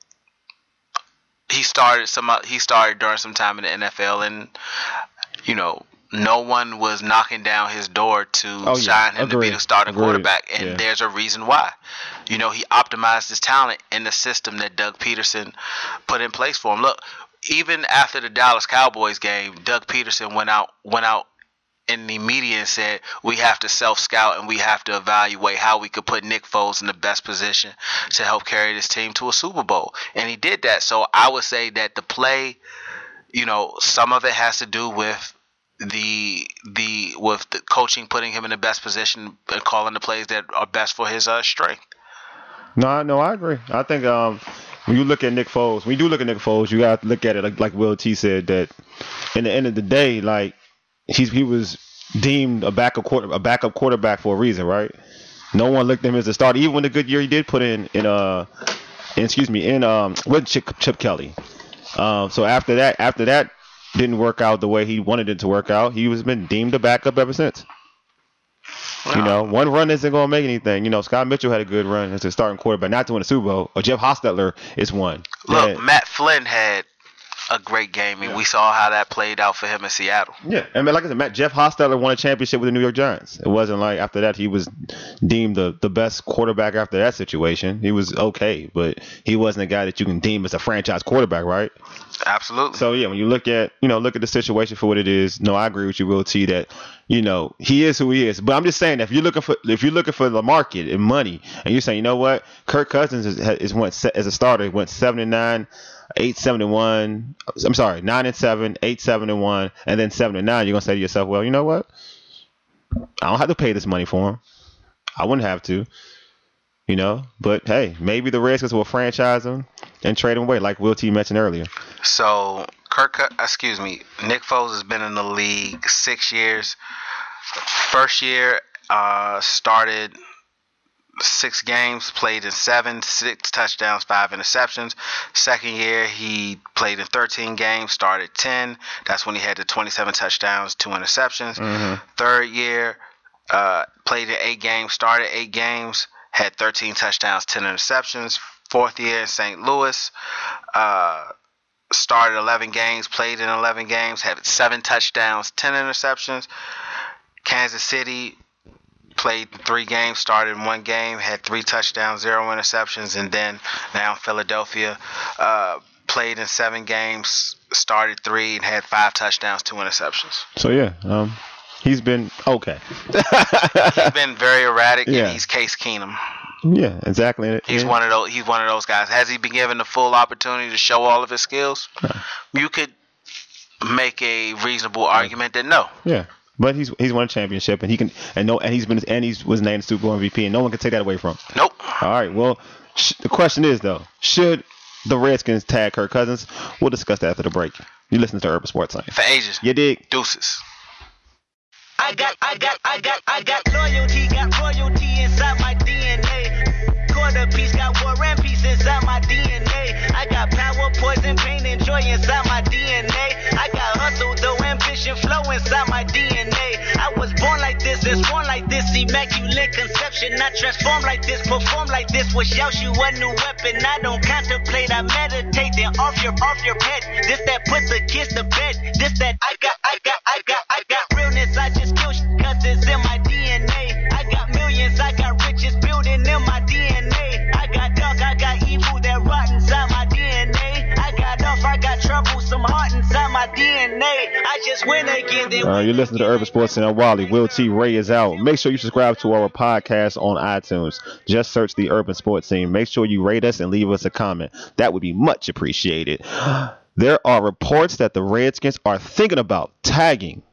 [SPEAKER 3] he started some he started during some time in the N F L, and you know no one was knocking down his door to
[SPEAKER 2] oh, yeah.
[SPEAKER 3] sign him
[SPEAKER 2] Agreed.
[SPEAKER 3] to be the starting
[SPEAKER 2] Agreed.
[SPEAKER 3] quarterback, and
[SPEAKER 2] yeah.
[SPEAKER 3] there's a reason why. You know, he optimized his talent in the system that Doug Peterson put in place for him. Look, even after the Dallas Cowboys game, Doug Peterson went out went out in the media and said we have to self-scout and we have to evaluate how we could put Nick Foles in the best position to help carry this team to a Super Bowl. And he did that. So I would say that the play, you know, some of it has to do with the the with the coaching putting him in the best position and calling the plays that are best for his uh, strength.
[SPEAKER 2] No, no, I agree. I think um, when you look at Nick Foles, when you do look at Nick Foles, you got to look at it like, like Will T said, that in the end of the day, like, He's, he was deemed a backup quarter, a backup quarterback for a reason, right? No one looked at him as a starter, even when the good year he did put in in uh, in, excuse me, in um with Chip, Chip Kelly. Um, so after that, after that didn't work out the way he wanted it to work out, he was been deemed a backup ever since. Wow. You know, one run isn't going to make anything. You know, Scott Mitchell had a good run as a starting quarterback, not to win a Super Bowl. Or Jeff Hostetler is one.
[SPEAKER 3] Look,
[SPEAKER 2] yeah.
[SPEAKER 3] Matt Flynn had a great game, and yeah. we saw how that played out for him in Seattle.
[SPEAKER 2] Yeah, I mean, like I said, Matt, Jeff Hostetler won a championship with the New York Giants. It wasn't like after that he was deemed the, the best quarterback after that situation. He was okay, but he wasn't a guy that you can deem as a franchise quarterback, right?
[SPEAKER 3] Absolutely.
[SPEAKER 2] So yeah, when you look at you know look at the situation for what it is, no, I agree with you, Will T, that you know he is who he is. But I'm just saying that if you're looking for if you're looking for the market and money, and you're saying you know what, Kirk Cousins is, is went as a starter went seven and nine. Eight seven and one. I'm sorry, nine and seven, eight seven and one, and then seven and nine. You're gonna say to yourself, well, you know what? I don't have to pay this money for him. I wouldn't have to, you know. But hey, maybe the Redskins will franchise him and trade him away, like Will T mentioned earlier.
[SPEAKER 3] So Kirk, excuse me, Nick Foles has been in the league six years. First year, uh, started. Six games, played in seven, six touchdowns, five interceptions. Second year, he played in thirteen games, started ten. That's when he had the twenty-seven touchdowns, two interceptions.
[SPEAKER 2] Mm-hmm.
[SPEAKER 3] Third year, uh, played in eight games, started eight games, had thirteen touchdowns, ten interceptions. Fourth year in Saint Louis, uh, started eleven games, played in eleven games, had seven touchdowns, ten interceptions. Kansas City, played three games, started in one game, had three touchdowns, zero interceptions, and then now Philadelphia, uh, played in seven games, started three, and had five touchdowns, two interceptions.
[SPEAKER 2] So yeah, um, he's been okay.
[SPEAKER 3] He's been very erratic,
[SPEAKER 2] yeah.
[SPEAKER 3] and he's Case Keenum.
[SPEAKER 2] Yeah, exactly.
[SPEAKER 3] He's
[SPEAKER 2] yeah.
[SPEAKER 3] one of those. He's one of those guys. Has he been given the full opportunity to show all of his skills? No. You could make a reasonable argument that no.
[SPEAKER 2] Yeah. But he's he's won a championship, and he can and no and he's been and he was named Super Bowl M V P, and no one can take that away from him.
[SPEAKER 3] Nope.
[SPEAKER 2] All right. Well, sh- the question is though, should the Redskins tag Kirk Cousins? We'll discuss that after the break. You listen to Urban Sports Science.
[SPEAKER 3] For ages.
[SPEAKER 2] You dig?
[SPEAKER 3] Deuces.
[SPEAKER 5] I got I got I got I got loyalty, got royalty inside my D N A. Quarter piece, got war and peace inside my D N A. I got power, poison, pain, and joy inside my D N A. I got hustle, though ambition, flow inside my D N A. I was born like this, and born like this, immaculate conception. I transform like this, perform like this, was Yaoshu a new weapon. I don't contemplate, I meditate, then off your off your head. This that put the kids to bed. This that I got I got I got I got realness. I just kill shit cause it's in my D N A. I got millions, I got riches building in my D N A. I got dark, I got evil that rot inside my D N A. I got off, I got trouble, some heart inside my D N A. I just win again. Then
[SPEAKER 2] uh, you're listening to Urban Sports Center. Wally, Will T. Ray is out. Make sure you subscribe to our podcast on iTunes. Just search the Urban Sports Scene. Make sure you rate us and leave us a comment. That would be much appreciated. There are reports that the Redskins are thinking about tagging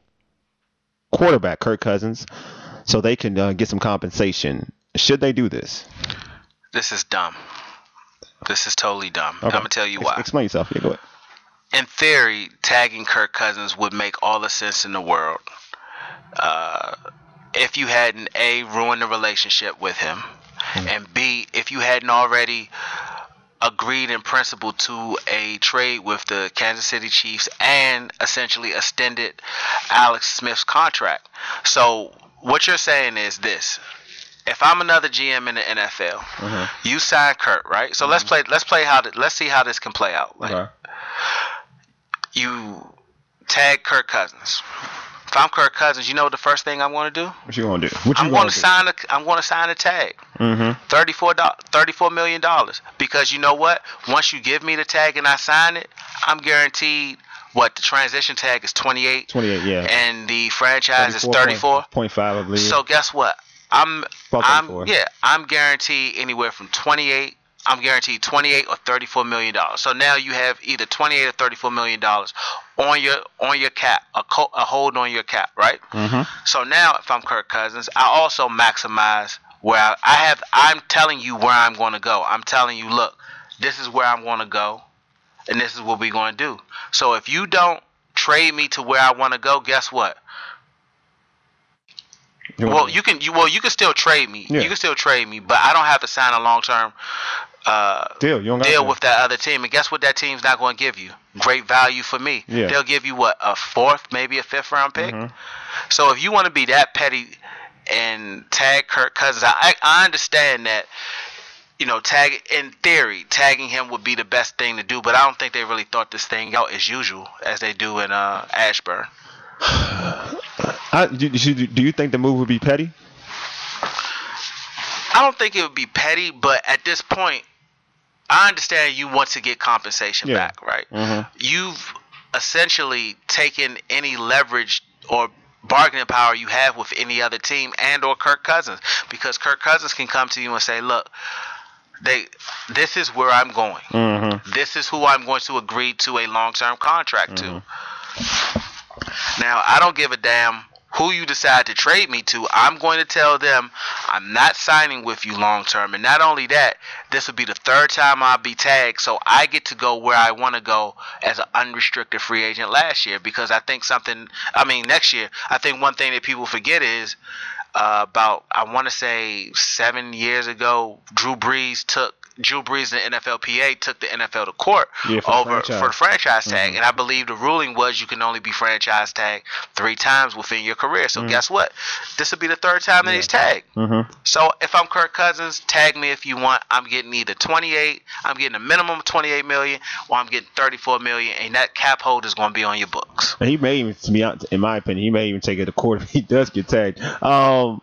[SPEAKER 2] quarterback Kirk Cousins so they can uh, get some compensation. Should they do this?
[SPEAKER 3] This is dumb. This is totally dumb.
[SPEAKER 2] Okay.
[SPEAKER 3] I'm gonna tell you
[SPEAKER 2] Ex-
[SPEAKER 3] why.
[SPEAKER 2] Explain yourself. Yeah, go ahead.
[SPEAKER 3] In theory, tagging Kirk Cousins would make all the sense in the world. Uh, if you hadn't A, ruined the relationship with him, mm-hmm. and B, if you hadn't already agreed in principle to a trade with the Kansas City Chiefs and essentially extended Alex Smith's contract. So what you're saying is this. If I'm another G M in the N F L, mm-hmm. you sign Kirk, right? So mm-hmm. let's play let's play how th- let's see how this can play out. Like, okay. You tag Kirk Cousins. If I'm Kirk Cousins, you know what the first thing I'm going to do?
[SPEAKER 2] What you going to do? What you
[SPEAKER 3] I'm going to sign a I'm going to sign a tag. Mm-hmm. thirty-four million dollars. Because you know what? Once you give me the tag and I sign it, I'm guaranteed what the transition tag is twenty-eight.
[SPEAKER 2] twenty-eight, yeah.
[SPEAKER 3] And the franchise is thirty-four
[SPEAKER 2] point five, I believe.
[SPEAKER 3] So guess what? I'm I'm yeah, I'm guaranteed anywhere from twenty-eight I'm guaranteed twenty-eight or thirty-four million dollars. So now you have either twenty-eight or thirty-four million dollars on your on your cap, a, co- a hold on your cap, right? Mm-hmm. So now, if I'm Kirk Cousins, I also maximize where I, I have. I'm telling you where I'm going to go. I'm telling you, look, this is where I'm going to go, and this is what we're going to do. So if you don't trade me to where I want to go, guess what? You well, you can you well you can still trade me. Yeah. You can still trade me, but I don't have to sign a long term uh, deal. You don't deal with that other team. And guess what? That team's not going to give you great value for me. Yeah. They'll give you what, a fourth, maybe a fifth round pick. Mm-hmm. So if you want to be that petty and tag Kirk Cousins, I I understand that. You know, tag in theory, tagging him would be the best thing to do, but I don't think they really thought this thing out as usual as they do in uh, Ashburn.
[SPEAKER 2] I, do, do you think the move would be petty?
[SPEAKER 3] I don't think it would be petty, but at this point, I understand you want to get compensation yeah. back, right? Mm-hmm. You've essentially taken any leverage or bargaining power you have with any other team and or Kirk Cousins, because Kirk Cousins can come to you and say, look, they, this is where I'm going. Mm-hmm. This is who I'm going to agree to a long-term contract mm-hmm. to. Now, I don't give a damn who you decide to trade me to. I'm going to tell them I'm not signing with you long term. And not only that, this will be the third time I'll be tagged, so I get to go where I want to go as an unrestricted free agent last year. Because I think something, I mean, next year, I think one thing that people forget is uh, about, I want to say seven years ago, Drew Brees took Drew Brees and the N F L P A took the N F L to court yeah, for over the for the franchise tag, mm-hmm. and I believe the ruling was you can only be franchise tagged three times within your career. So mm-hmm. guess what? This will be the third time that yeah. he's tagged. Mm-hmm. So if I'm Kirk Cousins, tag me if you want. I'm getting either twenty-eight, I'm getting a minimum of twenty-eight million, or I'm getting thirty-four million, and that cap hold is going to be on your books.
[SPEAKER 2] And he may even, to be honest, in my opinion, he may even take it to court if he does get tagged. Um.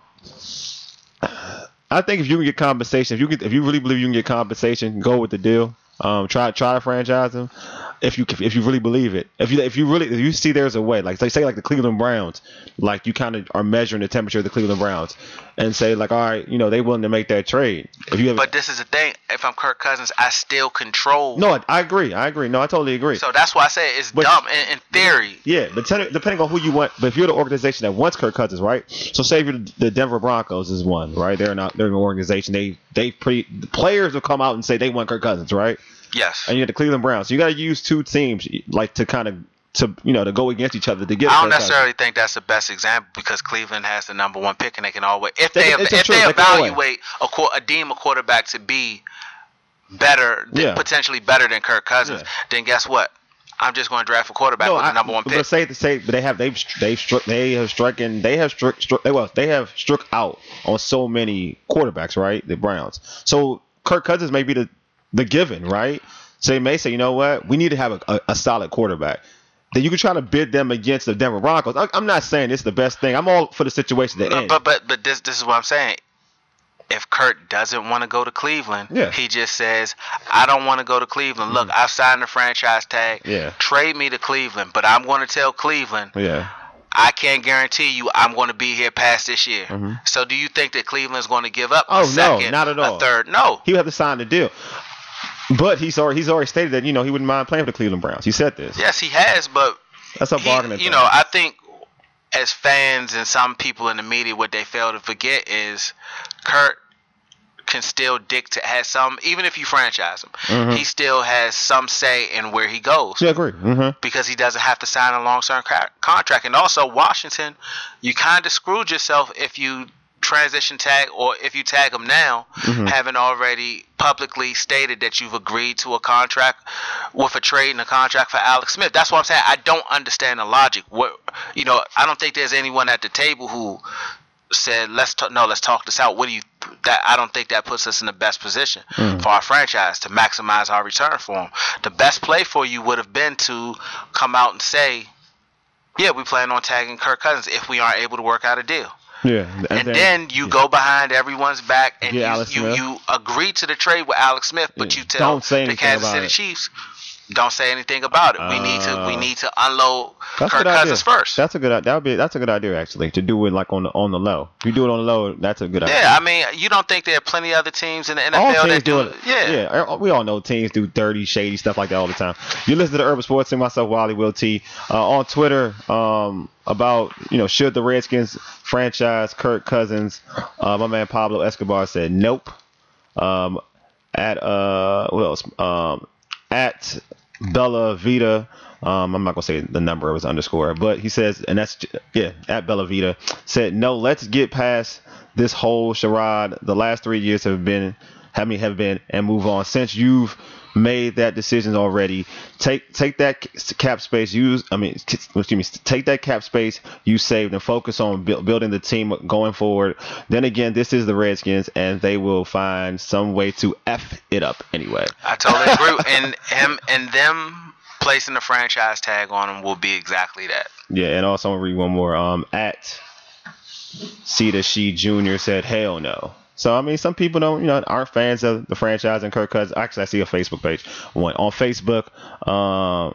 [SPEAKER 2] I think if you can get compensation, if you get, if you really believe you can get compensation, go with the deal. Um, try try to franchise him. If you if you really believe it, if you if you really if you see there's a way, like say, say like the Cleveland Browns, like you kind of are measuring the temperature of the Cleveland Browns, and say like, all right, you know, they willing to make that trade. If you have,
[SPEAKER 3] but this is the thing. If I'm Kirk Cousins, I still control.
[SPEAKER 2] No, I, I agree. I agree. No, I totally agree.
[SPEAKER 3] So that's why I say it's but, dumb in, in theory.
[SPEAKER 2] Yeah, but t- depending on who you want. But if you're the organization that wants Kirk Cousins, right? So say if you're the Denver Broncos is one, right? They're not. They're an organization. They they pre the players will come out and say they want Kirk Cousins, right?
[SPEAKER 3] Yes.
[SPEAKER 2] And you have the Cleveland Browns. So you got to use two teams like to kind of to you know to go against each other to get.
[SPEAKER 3] I don't necessarily think that's the best example because Cleveland has the number one pick and they can always if they, they if
[SPEAKER 2] true.
[SPEAKER 3] they
[SPEAKER 2] they
[SPEAKER 3] evaluate a, a deem a quarterback to be better, than,
[SPEAKER 2] yeah.
[SPEAKER 3] potentially better than Kirk Cousins, yeah. then guess what? I'm just going to draft a quarterback no, with the number one pick.
[SPEAKER 2] But say to say, but they have they've they've struck they have stricken they have struck struck they well they have struck out on so many quarterbacks, right? The Browns. So Kirk Cousins may be the the given, right? So they may say, you know what, we need to have a, a, a solid quarterback. Then you can try to bid them against the Denver Broncos. I, I'm not saying it's the best thing. I'm all for the situation to
[SPEAKER 3] no,
[SPEAKER 2] end.
[SPEAKER 3] But but but this this is what I'm saying. If Kurt doesn't want to go to Cleveland, yeah. he just says, I don't want to go to Cleveland. Look, mm-hmm. I've signed the franchise tag.
[SPEAKER 2] Yeah.
[SPEAKER 3] Trade me to Cleveland, but I'm going to tell Cleveland.
[SPEAKER 2] Yeah.
[SPEAKER 3] I can't guarantee you I'm going to be here past this year. Mm-hmm. So do you think that Cleveland's going to give up
[SPEAKER 2] oh,
[SPEAKER 3] a second,
[SPEAKER 2] no, not at all.
[SPEAKER 3] a third? No.
[SPEAKER 2] He would have to sign the deal. But he's already he's already stated that, you know, he wouldn't mind playing for the Cleveland Browns. He said this.
[SPEAKER 3] Yes, he has, but
[SPEAKER 2] that's a bargaining.
[SPEAKER 3] You know, I think as fans and some people in the media, what they fail to forget is Kurt can still dictate, has some, even if you franchise him,
[SPEAKER 2] Mhm.
[SPEAKER 3] he still has some say in where he goes.
[SPEAKER 2] Yeah, I agree. Mm-hmm.
[SPEAKER 3] Because he doesn't have to sign a long-term ca- contract. And also, Washington, you kind of screwed yourself if you transition tag, or if you tag him now,
[SPEAKER 2] Mhm.
[SPEAKER 3] having already publicly stated that you've agreed to a contract with a trade and a contract for Alex Smith. That's what I'm saying. I don't understand the logic. What, you know, I don't think there's anyone at the table who said, let's talk, no, let's talk this out. What do you, that, I don't think that puts us in the best position
[SPEAKER 2] Mm.
[SPEAKER 3] for our franchise to maximize our return for him. The best play for you would have been to come out and say, yeah, we plan on tagging Kirk Cousins if we aren't able to work out a deal.
[SPEAKER 2] Yeah.
[SPEAKER 3] And then you go behind everyone's back and
[SPEAKER 2] Get
[SPEAKER 3] you,
[SPEAKER 2] Alex
[SPEAKER 3] you,
[SPEAKER 2] Smith.
[SPEAKER 3] you agree to the trade with Alex Smith, but
[SPEAKER 2] Yeah.
[SPEAKER 3] you tell
[SPEAKER 2] Don't say
[SPEAKER 3] the
[SPEAKER 2] anything
[SPEAKER 3] Kansas
[SPEAKER 2] about
[SPEAKER 3] City
[SPEAKER 2] it.
[SPEAKER 3] Chiefs, don't say anything about it. We need to we
[SPEAKER 2] Uh,
[SPEAKER 3] need to unload
[SPEAKER 2] That's a
[SPEAKER 3] Kirk
[SPEAKER 2] good
[SPEAKER 3] Cousins
[SPEAKER 2] idea.
[SPEAKER 3] first.
[SPEAKER 2] That's a good. That would be. That's a good idea actually to do it like on the on the low. If you do it on the low, that's a good idea.
[SPEAKER 3] Yeah, I mean, you don't think there are plenty of other teams in the N F L
[SPEAKER 2] All teams
[SPEAKER 3] that do
[SPEAKER 2] do
[SPEAKER 3] it?
[SPEAKER 2] it.
[SPEAKER 3] Yeah.
[SPEAKER 2] yeah. We all know teams do dirty, shady stuff like that all the time. You listen to the Urban Sports Team, myself, Wally Will T, uh, on Twitter um, about you know should the Redskins franchise Kirk Cousins. Uh, my man Pablo Escobar said nope. Um, at uh, what else? Um, at Bella Vita. Um, I'm not gonna say the number, it was underscore, but he says, and that's yeah, at Bella Vita said, no, let's get past this whole charade. The last three years have been, how many have been, and move on. Since you've made that decision already, take take that cap space. Use, I mean, excuse me, take that cap space you saved and focus on bu- building the team going forward. Then again, this is the Redskins, and they will find some way to f it up anyway.
[SPEAKER 3] I totally agree. And him and them placing the franchise tag on him will be exactly that.
[SPEAKER 2] Yeah, and also I'll read one more. Um, at Cedar She Junior said, "Hell no." So I mean, some people don't, you know, aren't fans of the franchise and Kirk Cousins. Actually, I see a Facebook page one on Facebook. Um,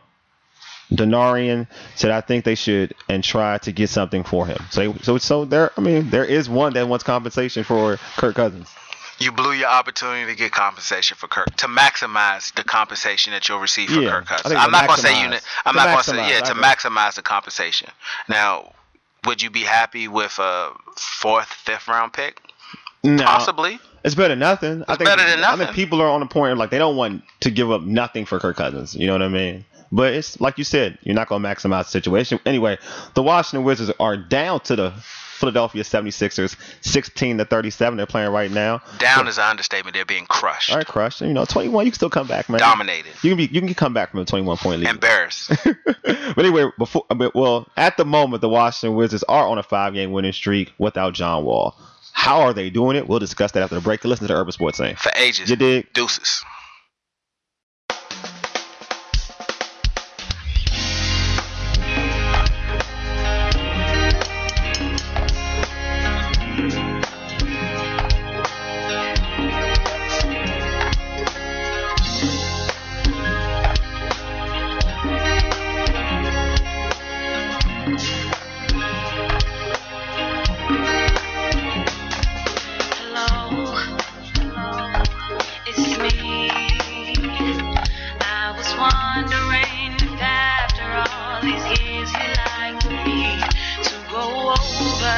[SPEAKER 2] Denarian said, "I think they should and try to get something for him." So, so, so there. I mean, there is one that wants compensation for Kirk Cousins.
[SPEAKER 3] You blew your opportunity to get compensation for Kirk, to maximize the compensation that you'll receive for
[SPEAKER 2] Yeah,
[SPEAKER 3] Kirk
[SPEAKER 2] I
[SPEAKER 3] Cousins.
[SPEAKER 2] think
[SPEAKER 3] I'm
[SPEAKER 2] to
[SPEAKER 3] not going to say you.
[SPEAKER 2] maximize.
[SPEAKER 3] I'm
[SPEAKER 2] To
[SPEAKER 3] not going to say
[SPEAKER 2] maximize,
[SPEAKER 3] yeah
[SPEAKER 2] I
[SPEAKER 3] to
[SPEAKER 2] agree.
[SPEAKER 3] maximize the compensation. Now, would you be happy with a fourth, fifth round pick?
[SPEAKER 2] No.
[SPEAKER 3] Possibly.
[SPEAKER 2] It's better than nothing. I
[SPEAKER 3] It's
[SPEAKER 2] think,
[SPEAKER 3] better than
[SPEAKER 2] I think
[SPEAKER 3] nothing.
[SPEAKER 2] people are on the point of like they don't want to give up nothing for Kirk Cousins. You know what I mean? But it's like you said, you're not going to maximize the situation. Anyway, the Washington Wizards are down to the Philadelphia seventy-sixers, sixteen to thirty-seven. They're playing right now.
[SPEAKER 3] Down is an understatement. They're being crushed,
[SPEAKER 2] All right, crushed. You know, twenty-one. You can still come back, man.
[SPEAKER 3] dominated,
[SPEAKER 2] You can be. You can come back from a twenty-one point lead.
[SPEAKER 3] embarrassed.
[SPEAKER 2] But anyway, before, but, well, at the moment, the Washington Wizards are on a five-game winning streak without John Wall. How are they doing it? We'll discuss that after the break. Listen to the Urban Sports Scene.
[SPEAKER 3] For ages.
[SPEAKER 2] You dig?
[SPEAKER 3] Deuces.
[SPEAKER 6] Hello, it's me. I was wondering if after all these years you'd like me to go over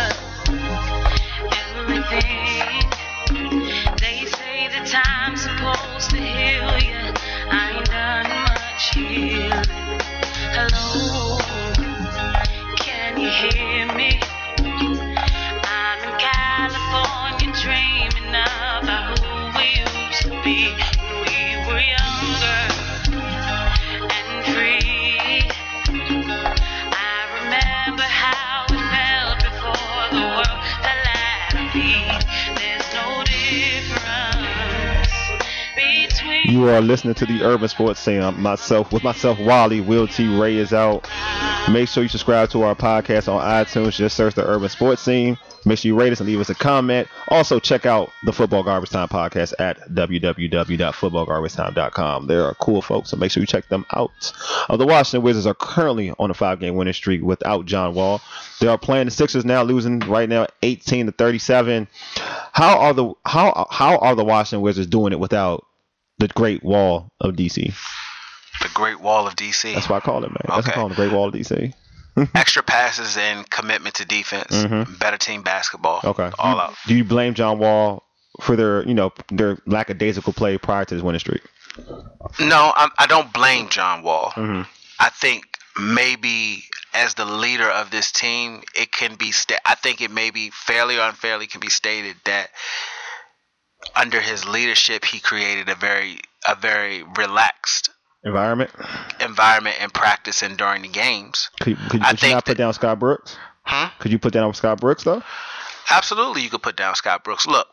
[SPEAKER 6] everything. They say the time's supposed to heal you. I ain't done much healing. Hello, can you hear me? I'm in California dreaming about who we used to be when we were younger and free. I remember how it felt before the world fell at our feet. There's no difference between
[SPEAKER 2] You are listening to the Urban Sports Scene. Myself, with myself, Wally, Will T. Ray is out. Make sure you subscribe to our podcast on iTunes. Just search the Urban Sports Scene. Make sure you rate us and leave us a comment. Also, check out the Football Garbage Time podcast at w w w dot football garbage time dot com. They are cool folks, so make sure you check them out. Uh, the Washington Wizards are currently on a five-game winning streak without John Wall. They are playing the Sixers now, losing right now eighteen to thirty-seven. How are the how how are the Washington Wizards doing it without the Great Wall of D C?
[SPEAKER 3] The Great Wall of D C.
[SPEAKER 2] That's what I call it, man. That's what I
[SPEAKER 3] Okay.
[SPEAKER 2] call it, the Great Wall of D C.
[SPEAKER 3] Extra passes and commitment to defense.
[SPEAKER 2] Mhm.
[SPEAKER 3] Better team basketball.
[SPEAKER 2] Okay.
[SPEAKER 3] All
[SPEAKER 2] You-
[SPEAKER 3] out.
[SPEAKER 2] Do you blame John Wall for their you know their lackadaisical play prior to this winning streak.
[SPEAKER 3] No, I'm, I don't blame John Wall.
[SPEAKER 2] Mm-hmm.
[SPEAKER 3] I think maybe as the leader of this team, it can be. Sta- I think it maybe fairly or unfairly can be stated that under his leadership, he created a very a very relaxed
[SPEAKER 2] Environment.
[SPEAKER 3] environment in practice and during the games.
[SPEAKER 2] Could, could,
[SPEAKER 3] I
[SPEAKER 2] could you
[SPEAKER 3] think
[SPEAKER 2] not put
[SPEAKER 3] that-
[SPEAKER 2] down Scott Brooks?
[SPEAKER 3] Hmm?
[SPEAKER 2] Could you put down Scott Brooks though?
[SPEAKER 3] Absolutely, you could put down Scott Brooks. Look,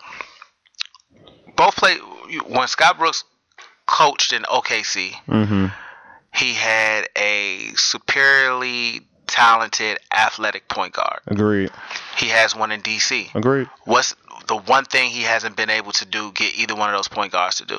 [SPEAKER 3] both play when Scott Brooks coached in O K C.
[SPEAKER 2] Mm-hmm.
[SPEAKER 3] He had a superiorly talented athletic point guard.
[SPEAKER 2] Agreed.
[SPEAKER 3] He has one in D C.
[SPEAKER 2] Agreed.
[SPEAKER 3] What's the one thing he hasn't been able to do? Get either one of those point guards to do?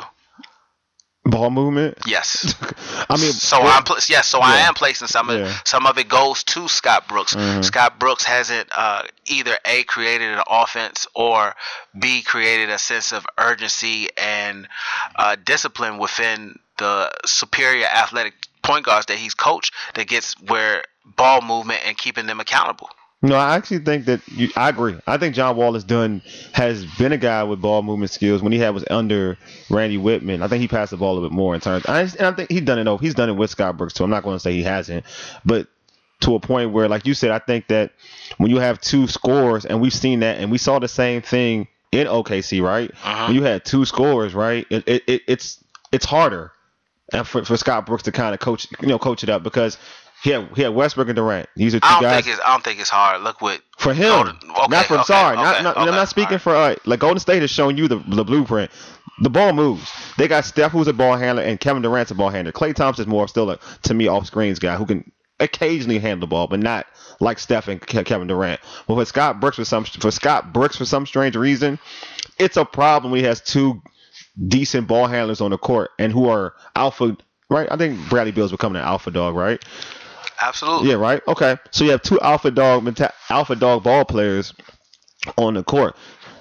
[SPEAKER 2] Ball movement.
[SPEAKER 3] Yes.
[SPEAKER 2] I mean,
[SPEAKER 3] So
[SPEAKER 2] it-
[SPEAKER 3] I'm pl- yes. So I
[SPEAKER 2] Yeah.
[SPEAKER 3] am placing some of
[SPEAKER 2] Yeah.
[SPEAKER 3] some of it goes to Scott Brooks.
[SPEAKER 2] Mhm.
[SPEAKER 3] Scott Brooks hasn't uh, either A, created an offense, or B, created a sense of urgency and uh, discipline within the superior athletic point guards that he's coached that gets where ball movement and keeping them accountable.
[SPEAKER 2] No, I actually think that you, I agree. I think John Wall has done has been a guy with ball movement skills. When he had was under Randy Whitman, I think he passed the ball a little bit more in terms. I, and I think he's done it. Over. He's done it with Scott Brooks too. I'm not going to say he hasn't, but to a point where, like you said, I think that when you have two scores, and we've seen that, and we saw the same thing in O K C, right?
[SPEAKER 3] Uh-huh.
[SPEAKER 2] When you had two scores, right? It, it, it it's it's harder, and for for Scott Brooks to kind of coach, you know, coach it up because. He had, he had Westbrook and Durant. These are two
[SPEAKER 3] I don't
[SPEAKER 2] guys.
[SPEAKER 3] think it's I don't think it's hard. Look what
[SPEAKER 2] For him,
[SPEAKER 3] Golden- okay,
[SPEAKER 2] not for
[SPEAKER 3] okay,
[SPEAKER 2] sorry,
[SPEAKER 3] okay,
[SPEAKER 2] not, not,
[SPEAKER 3] okay,
[SPEAKER 2] I'm not speaking
[SPEAKER 3] alright.
[SPEAKER 2] for uh, like Golden State has shown you the the blueprint. The ball moves. They got Steph, who's a ball handler, and Kevin Durant's a ball handler. Klay Thompson's more still a to me off screens guy who can occasionally handle the ball, but not like Steph and Ke- Kevin Durant. But for Scott Brooks for some for Scott Brooks for some strange reason, it's a problem when he has two decent ball handlers on the court and who are alpha. Right? I think Bradley Beal's becoming an alpha dog, right?
[SPEAKER 3] absolutely.
[SPEAKER 2] Yeah, right. Okay, so you have two alpha dog menta- alpha dog ball players on the court.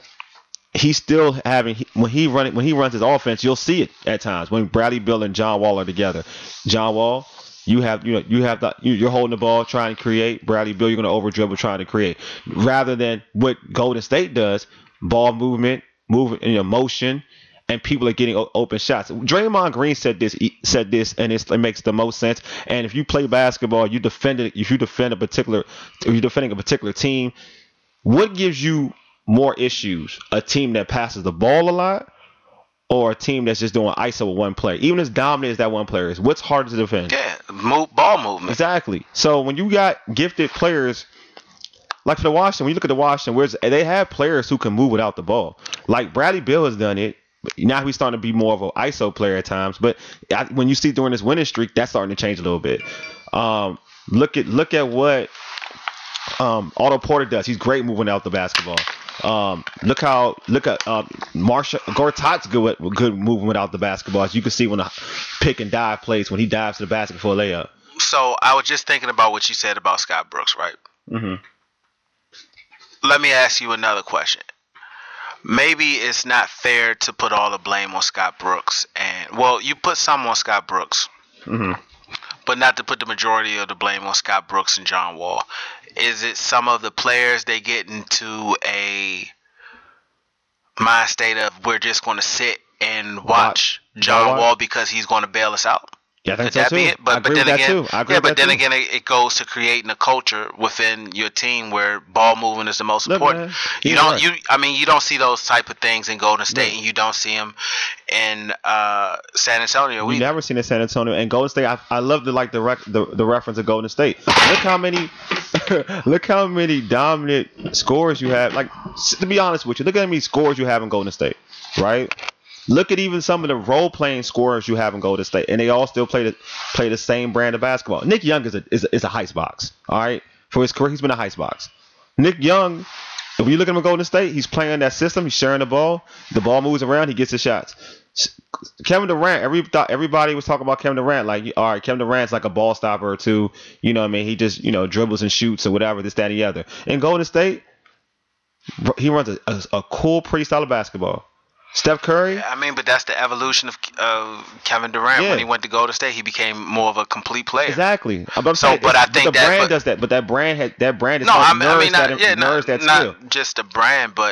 [SPEAKER 2] He's still having he- when he run when he runs his offense, you'll see it at times when Bradley Beal and John Wall are together. John Wall, you have you know you have the you, you're holding the ball trying to create. Bradley Beal, you're going to over dribble trying to create, rather than what Golden State does: ball movement, movement in your motion. And people are getting o- open shots. Draymond Green said this. He said this, and it's, it makes the most sense. And if you play basketball, you defend it. If you defend a particular, if you're defending a particular team, what gives you more issues? A team that passes the ball a lot, or a team that's just doing I S O with one player? Even as dominant as that one player is, what's harder to defend?
[SPEAKER 3] Yeah, move ball movement.
[SPEAKER 2] Exactly. So when you got gifted players. Like for the Washington, when you look at the Washington, where's they have players who can move without the ball. Like Bradley Beal has done it. Now he's starting to be more of an I S O player at times, but I, when you see during this winning streak, that's starting to change a little bit. Um, look at look at what um, Otto Porter does. He's great moving out the basketball. Um, look how look at um, Marsha Gortat's good with, good moving without the basketball. As you can see when the pick and dive plays when he dives to the basket for a layup.
[SPEAKER 3] So I was just thinking about what you said about Scott Brooks, right?
[SPEAKER 2] Mm-hmm.
[SPEAKER 3] Let me ask you another question. Maybe it's not fair to put all the blame on Scott Brooks, and well, you put some on Scott Brooks,
[SPEAKER 2] Mm-hmm.
[SPEAKER 3] but not to put the majority of the blame on Scott Brooks and John Wall. Is it some of the players they get into a mind state of we're just going to sit and watch John
[SPEAKER 2] Watch.
[SPEAKER 3] Wall because he's going to bail us out?
[SPEAKER 2] Yeah, I think
[SPEAKER 3] Could
[SPEAKER 2] so
[SPEAKER 3] that
[SPEAKER 2] too.
[SPEAKER 3] be it?
[SPEAKER 2] I
[SPEAKER 3] But,
[SPEAKER 2] agree
[SPEAKER 3] but then
[SPEAKER 2] with that
[SPEAKER 3] again,
[SPEAKER 2] too. I agree
[SPEAKER 3] yeah,
[SPEAKER 2] with
[SPEAKER 3] but
[SPEAKER 2] that
[SPEAKER 3] then
[SPEAKER 2] too.
[SPEAKER 3] again, it, it goes to creating a culture within your team where ball moving is the most
[SPEAKER 2] Look,
[SPEAKER 3] important.
[SPEAKER 2] man,
[SPEAKER 3] You
[SPEAKER 2] you're
[SPEAKER 3] don't,
[SPEAKER 2] right.
[SPEAKER 3] you, I mean, you don't see those type of things in Golden State,
[SPEAKER 2] No.
[SPEAKER 3] and you don't see them in uh, San Antonio.
[SPEAKER 2] We
[SPEAKER 3] We
[SPEAKER 2] never seen in San Antonio and Golden State. I, I love the like the, rec, the the reference of Golden State. Look how many, look how many dominant scores you have. Like s- to be honest with you, look at how many scores you have in Golden State, right? Look at even some of the role playing scorers you have in Golden State, and they all still play the play the same brand of basketball. Nick Young is a is a, is a heist box. All right, for his career, he's been a heist box. Nick Young. If you look at him in Golden State, he's playing that system. He's sharing the ball. The ball moves around. He gets his shots. Kevin Durant, every everybody was talking about Kevin Durant. Like, all right, Kevin Durant's like a ball stopper or two. You know what I mean? He just, you know, dribbles and shoots or whatever, this, that, and the other. In Golden State, he runs a, a, a cool, pretty style of basketball. Steph Curry,
[SPEAKER 3] I mean, but that's the evolution of uh, Kevin Durant.
[SPEAKER 2] Yeah.
[SPEAKER 3] When he went to Golden State, he became more of a complete player.
[SPEAKER 2] exactly. I'm I'm
[SPEAKER 3] So,
[SPEAKER 2] saying,
[SPEAKER 3] but
[SPEAKER 2] it's-
[SPEAKER 3] I think
[SPEAKER 2] the
[SPEAKER 3] that-
[SPEAKER 2] brand
[SPEAKER 3] but-
[SPEAKER 2] does that. But that brand had that brand is
[SPEAKER 3] No,
[SPEAKER 2] what
[SPEAKER 3] I mean, I mean,
[SPEAKER 2] nourished
[SPEAKER 3] not,
[SPEAKER 2] that,
[SPEAKER 3] yeah, not,
[SPEAKER 2] nourished that
[SPEAKER 3] not
[SPEAKER 2] skill.
[SPEAKER 3] just the brand, but the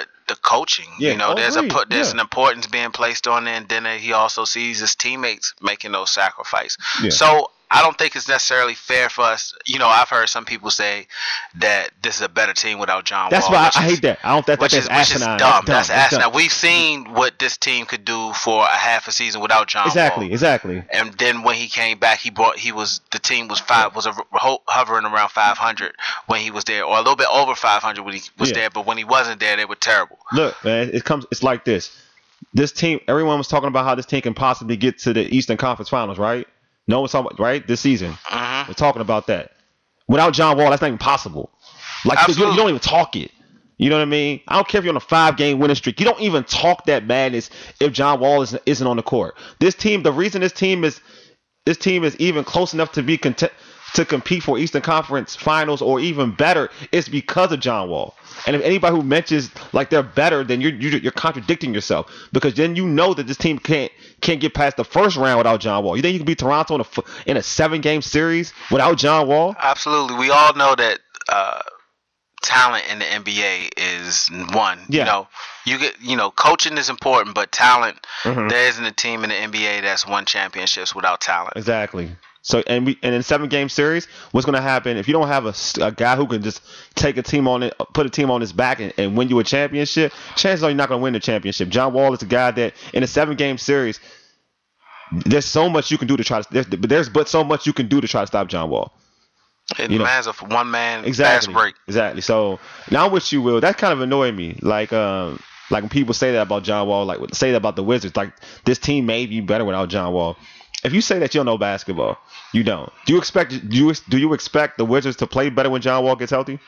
[SPEAKER 3] coaching.
[SPEAKER 2] Yeah,
[SPEAKER 3] you know, there's a
[SPEAKER 2] agreed.
[SPEAKER 3] put there's
[SPEAKER 2] Yeah.
[SPEAKER 3] an importance being placed on it, and then he also sees his teammates making those sacrifices.
[SPEAKER 2] Yeah.
[SPEAKER 3] So I don't think it's necessarily fair for us. You know, I've heard some people say that this is a better team without John
[SPEAKER 2] That's
[SPEAKER 3] Wall.
[SPEAKER 2] why I,
[SPEAKER 3] which
[SPEAKER 2] I
[SPEAKER 3] is-
[SPEAKER 2] hate that. I don't think
[SPEAKER 3] Which
[SPEAKER 2] that's
[SPEAKER 3] is, which is
[SPEAKER 2] asinine.
[SPEAKER 3] dumb.
[SPEAKER 2] That's
[SPEAKER 3] That's
[SPEAKER 2] dumb. It's dumb.
[SPEAKER 3] asinine. We've seen what this team could do for a half a season without John
[SPEAKER 2] Exactly,
[SPEAKER 3] Wall.
[SPEAKER 2] exactly.
[SPEAKER 3] And then when he came back, he brought he was the team was five was a, ho- hovering around five hundred when he was there, or a little bit over five hundred when he was
[SPEAKER 2] Yeah.
[SPEAKER 3] there. But when he wasn't there, they were terrible.
[SPEAKER 2] Look, man, it comes. It's like this. This team. Everyone was talking about how this team can possibly get to the Eastern Conference Finals, right? No one's talking about right this season.
[SPEAKER 3] Mhm.
[SPEAKER 2] We're talking about that. Without John Wall, that's not even possible. Like you,
[SPEAKER 3] Absolutely.
[SPEAKER 2] you don't even talk it. You know what I mean? I don't care if you're on a five-game winning streak. You don't even talk that madness if John Wall isn't, isn't on the court. This team, the reason this team is this team is even close enough to be content, to compete for Eastern Conference Finals or even better is because of John Wall. And if anybody who mentions like they're better, then you're you're, you're contradicting yourself, because then you know that this team can't can't get past the first round without John Wall. You think you can beat Toronto in a f- in a seven-game series without John Wall?
[SPEAKER 3] Absolutely. We all know that uh, talent in the N B A is one.
[SPEAKER 2] Yeah.
[SPEAKER 3] You know, you get you know, coaching is important, but talent.
[SPEAKER 2] Mhm.
[SPEAKER 3] There isn't a team in the N B A that's won championships without talent.
[SPEAKER 2] Exactly. So and we and in seven game series, what's going to happen if you don't have a, s- a guy who can just take a team on it, put a team on his back and, and win you a championship? Chances are you're not going to win the championship. John Wall is a guy that in a seven game series, there's so much you can do to try to there's, but there's but so much you can do to try to stop John Wall.
[SPEAKER 3] It
[SPEAKER 2] You know.
[SPEAKER 3] demands a one man
[SPEAKER 2] Exactly.
[SPEAKER 3] fast break.
[SPEAKER 2] Exactly. So now I'm with you, Will. That kind of annoyed me. Like um like when people say that about John Wall, like say that about the Wizards, like this team may be better without John Wall. If you say that you don't know basketball, you don't. Do you expect do you do you expect the Wizards to play better when John Wall gets healthy?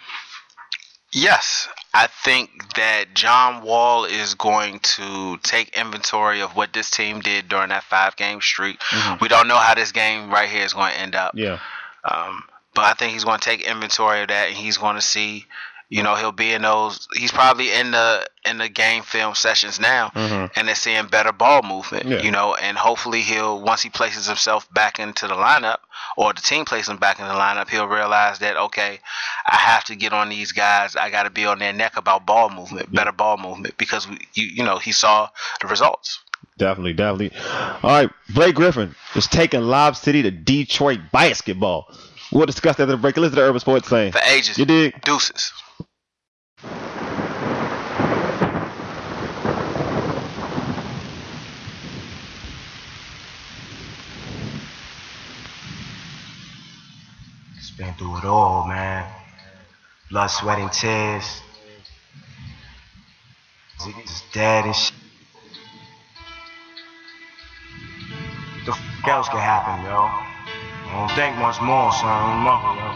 [SPEAKER 3] Yes, I think that John Wall is going to take inventory of what this team did during that five game streak. We don't know how this game right here is going to end up.
[SPEAKER 2] Yeah.
[SPEAKER 3] Um, but I think he's going to take inventory of that, and he's going to see, you know, he'll be in those. He's probably in the in the game film sessions now,
[SPEAKER 2] Mhm.
[SPEAKER 3] and they're seeing better ball movement.
[SPEAKER 2] Yeah.
[SPEAKER 3] You know, and hopefully he'll once he places himself back into the lineup, or the team places him back in the lineup, he'll realize that okay, I have to get on these guys. I got to be on their neck about ball movement, better ball movement, because we, you you know, he saw the results.
[SPEAKER 2] Definitely, definitely. All right, Blake Griffin is taking Lob City to Detroit basketball. We'll discuss that at the break. Listen to the Urban Sports Thing.
[SPEAKER 3] For ages,
[SPEAKER 2] You dig?
[SPEAKER 3] deuces.
[SPEAKER 7] Just been through it all, man. Blood, sweat, and tears. Niggas dead and shit. What the f else could happen, yo? I don't think much more, son. No, yo.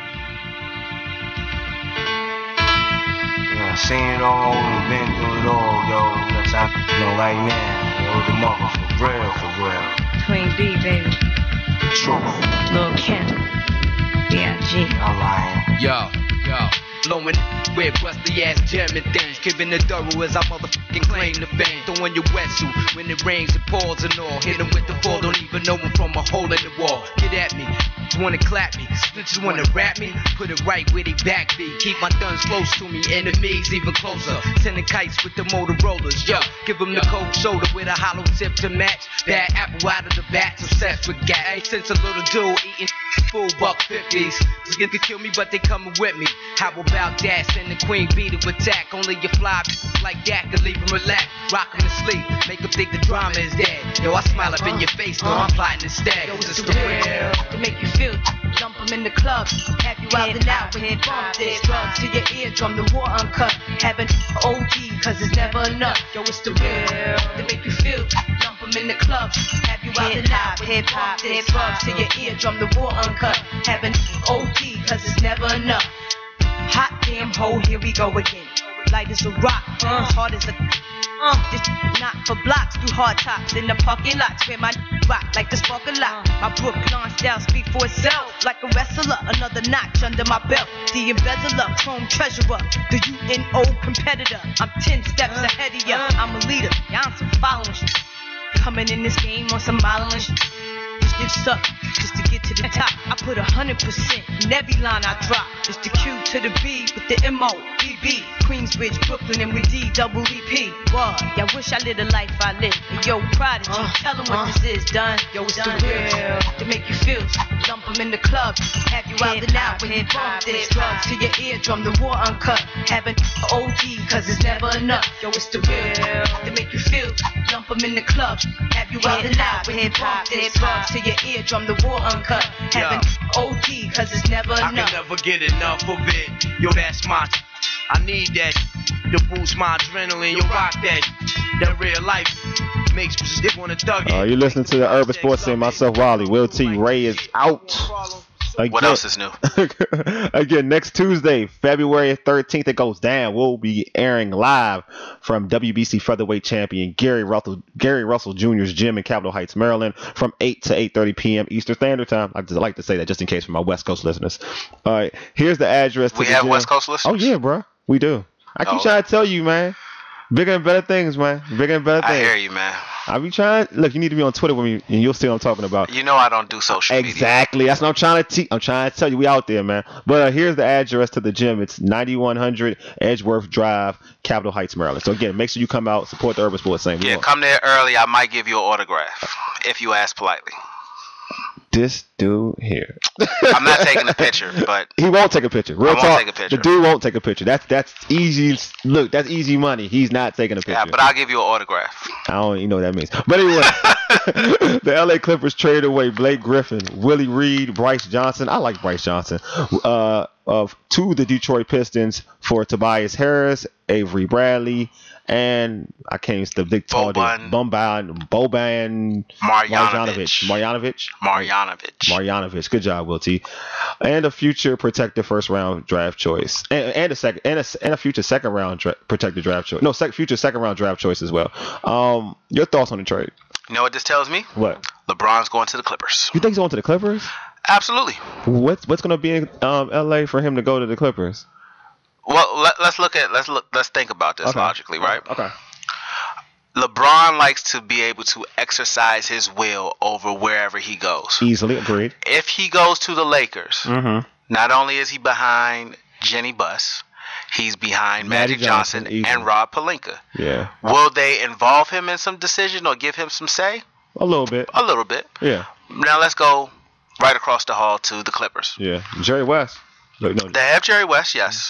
[SPEAKER 7] Yeah, seen it all and been through it all, yo. That's how you know right now. Yo, the mother for real, for real.
[SPEAKER 8] Queen B, baby.
[SPEAKER 7] Truth.
[SPEAKER 8] Lil' Kim. B I G
[SPEAKER 7] I'm lying.
[SPEAKER 9] Yo, yo, blowing with rusty ass German things, keeping it thorough as I motherfucking claim the fame. Throwing your wetsuit when it rains and pours and all. Hit 'em with the fall, don't even know 'em from a hole in the wall. Get at me, wanna clap me, snitches wanna rap me, put it right where they back be. Keep my guns close to me, enemies even closer. Sending kites with the Motorola's, yo. Give 'em the cold shoulder with a hollow tip to match. Bad apple out of the bat, obsessed with gas. Since a little dude eating full buck fifties. Niggas can kill me, but they coming with me. How about that? Send the Queen Bee to attack. Only your fly like that could leave him relaxed. Rock him to sleep, make him think the drama is dead. Yo, I smile up in your face, though I'm plotting instead.
[SPEAKER 8] Yo, it's
[SPEAKER 9] Just
[SPEAKER 8] the real to make you feel. Jump 'em in the club, have you out and out when you bump this. Drugs to your eardrum, the war uncut. Having O G, cause it's never enough. Yo, it's the real to make you feel. Jump 'em in the club, have you out and out when you bump this. Drugs to your eardrum, the war uncut. Having O G, cause it's never enough. Hot damn hole, here we go again. Light as a rock, uh, hard as a. Uh, this not for blocks, do hard tops in the parking lots where my rock like the spark a lot. My Brooklyn style speak for itself, like a wrestler. Another notch under my belt. The embezzler, chrome treasurer, the U N O competitor. I'm ten steps ahead of ya. I'm a leader, y'all on some following shit. Coming in this game on some modeling shit. It's up just to get to the top. I put a hundred percent in every line I drop. It's the Q to the B with the M O B B. Queensbridge, Brooklyn, and we D double E P. What? Yeah, wish I lived the life I live. Hey, yo, Prodigy, uh, tell them what uh, this is, done. Yo, it's done the real to make you feel. Dump them in the club, have you out and out when you bump this. Drugs to your eardrum, the war uncut. Having O G, cause it's never enough. Yo, it's the real to make you feel. Dump them in the club, have you out and out when you bump this. Drugs to your eardrum, the war uncut. Having O G, cause it's never enough.
[SPEAKER 9] I can never get enough of it. Yo, that's my. I need that to boost my adrenaline. You rock that. That real life makes me stick on the thug.
[SPEAKER 2] Uh, you're listening to the Urban Sports Scene. Myself, Wally. Will T. Ray is out. Again.
[SPEAKER 3] What else is new?
[SPEAKER 2] Again, next Tuesday, February thirteenth, it goes down. We'll be airing live from W B C featherweight champion Gary Russell, Gary Russell Junior's gym in Capitol Heights, Maryland, from eight to eight thirty p.m. Eastern Standard Time. I just like to say that just in case for my West Coast listeners. All right, here's the address. To
[SPEAKER 3] we
[SPEAKER 2] the
[SPEAKER 3] have
[SPEAKER 2] gym.
[SPEAKER 3] West Coast listeners?
[SPEAKER 2] Oh, yeah, bro. We do. I keep
[SPEAKER 3] oh.
[SPEAKER 2] trying to tell you, man. Bigger and better things, man. Bigger and better things.
[SPEAKER 3] I hear you, man.
[SPEAKER 2] I be trying. Look, you need to be on Twitter with me, and you'll see what I'm talking about.
[SPEAKER 3] You know I don't do social media.
[SPEAKER 2] Exactly. That's what I'm trying to teach. I'm trying to tell you, we out there, man. But uh, here's the address to the gym. It's ninety-one hundred Edgeworth Drive, Capitol Heights, Maryland. So again, make sure you come out, support the Urban Sports Scene.
[SPEAKER 3] Yeah, come there early. I might give you an autograph if you ask politely.
[SPEAKER 2] This dude here.
[SPEAKER 3] I'm not taking a picture, but
[SPEAKER 2] he won't take a picture. Real
[SPEAKER 3] I won't
[SPEAKER 2] talk.
[SPEAKER 3] take a picture.
[SPEAKER 2] The dude won't take a picture. That's that's easy. Look, that's easy money. He's not taking a picture.
[SPEAKER 3] Yeah, but I'll give you an autograph.
[SPEAKER 2] I don't even know what that means. But anyway, the L A Clippers traded away Blake Griffin, Willie Reed, Bryce Johnson. I like Bryce Johnson. Uh, of to the Detroit Pistons for Tobias Harris, Avery Bradley, and I can't even the big tall dude, Boban, Boban
[SPEAKER 3] Marjanovic.
[SPEAKER 2] Marjanovic.
[SPEAKER 3] Marjanovic.
[SPEAKER 2] Marjanovic. Good job, Will T. And a future protected first round draft choice, and, and a second, and a, and a future second round dra- protected draft choice. No, sec- future second round draft choice as well. Um, your thoughts on the trade?
[SPEAKER 3] You know what this tells me?
[SPEAKER 2] What?
[SPEAKER 3] LeBron's going to the Clippers.
[SPEAKER 2] You think he's going to the Clippers?
[SPEAKER 3] Absolutely.
[SPEAKER 2] What's what's going to be in um, L A for him to go to the Clippers?
[SPEAKER 3] Well, let, let's look at let's look let's think about this
[SPEAKER 2] okay.
[SPEAKER 3] logically, right?
[SPEAKER 2] Okay.
[SPEAKER 3] LeBron likes to be able to exercise his will over wherever he goes.
[SPEAKER 2] Easily agreed.
[SPEAKER 3] If he goes to the Lakers,
[SPEAKER 2] mm-hmm.
[SPEAKER 3] not only is he behind Jenny Buss, he's behind Magic, Magic Johnson, Johnson and Rob Pelinka.
[SPEAKER 2] Yeah.
[SPEAKER 3] Will they involve him in some decision or give him some say?
[SPEAKER 2] A little bit.
[SPEAKER 3] A little bit.
[SPEAKER 2] Yeah.
[SPEAKER 3] Now let's go right across the hall to the Clippers.
[SPEAKER 2] Yeah. Jerry West. No, no.
[SPEAKER 3] They have Jerry West, yes.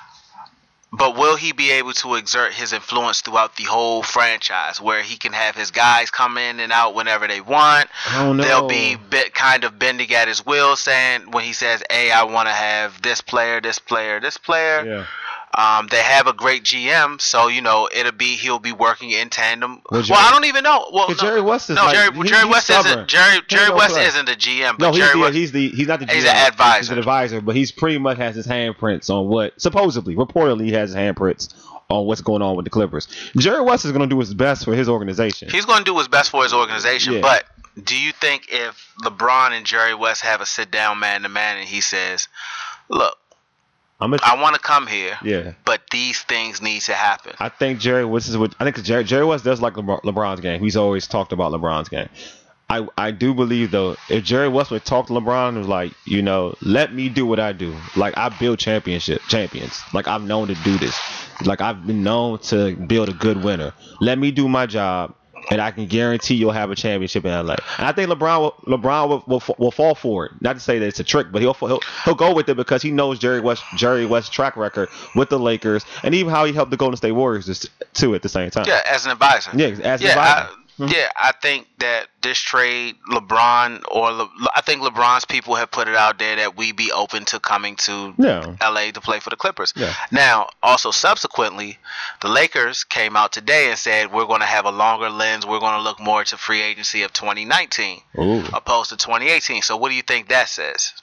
[SPEAKER 3] But will he be able to exert his influence throughout the whole franchise where he can have his guys come in and out whenever they want?
[SPEAKER 2] I don't know.
[SPEAKER 3] They'll be bit kind of bending at his will, saying when he says, hey, I want to have this player, this player, this player.
[SPEAKER 2] Yeah.
[SPEAKER 3] Um, they have a great G M, so you know it'll be he'll be working in tandem.
[SPEAKER 2] Well,
[SPEAKER 3] well I don't even know. Well, no,
[SPEAKER 2] Jerry West is
[SPEAKER 3] no,
[SPEAKER 2] like,
[SPEAKER 3] Jerry,
[SPEAKER 2] he,
[SPEAKER 3] Jerry
[SPEAKER 2] West
[SPEAKER 3] West
[SPEAKER 2] stubborn.
[SPEAKER 3] isn't Jerry Jerry
[SPEAKER 2] no
[SPEAKER 3] West
[SPEAKER 2] play.
[SPEAKER 3] isn't the G M, but
[SPEAKER 2] no, he's
[SPEAKER 3] Jerry
[SPEAKER 2] the,
[SPEAKER 3] West,
[SPEAKER 2] he's the he's not the G M.
[SPEAKER 3] He's an advisor.
[SPEAKER 2] He's an advisor, but he's pretty much has his handprints on what supposedly, reportedly, he has his handprints on what's going on with the Clippers. Jerry West is going to do his best for his organization.
[SPEAKER 3] He's going to do his best for his organization,
[SPEAKER 2] Yeah.
[SPEAKER 3] but do you think if LeBron and Jerry West have a sit down man to man and he says, look,
[SPEAKER 2] I'm a,
[SPEAKER 3] I want to come here,
[SPEAKER 2] yeah.
[SPEAKER 3] but these things need to happen.
[SPEAKER 2] I think Jerry West is what I think Jerry, Jerry West does like LeBron, LeBron's game. He's always talked about LeBron's game. I, I do believe though, if Jerry West would talk to LeBron and was like, you know, let me do what I do. Like I build championship champions. Like I'm known to do this. Like I've been known to build a good winner. Let me do my job, and I can guarantee you'll have a championship in L A. And I think LeBron will, LeBron will, will, will fall for it. Not to say that it's a trick, but he'll he'll he'll go with it because he knows Jerry West Jerry West's track record with the Lakers, and even how he helped the Golden State Warriors too at the same time.
[SPEAKER 3] Yeah, as an advisor.
[SPEAKER 2] Yeah, as an
[SPEAKER 3] yeah,
[SPEAKER 2] advisor.
[SPEAKER 3] I, Yeah, I think that this trade, LeBron, or Le, I think LeBron's people have put it out there that we be open to coming to
[SPEAKER 2] Yeah.
[SPEAKER 3] L A to play for the Clippers.
[SPEAKER 2] Yeah.
[SPEAKER 3] Now, also subsequently, the Lakers came out today and said we're going to have a longer lens. We're going to look more to free agency of twenty nineteen
[SPEAKER 2] Ooh.
[SPEAKER 3] opposed to twenty eighteen. So what do you think that says?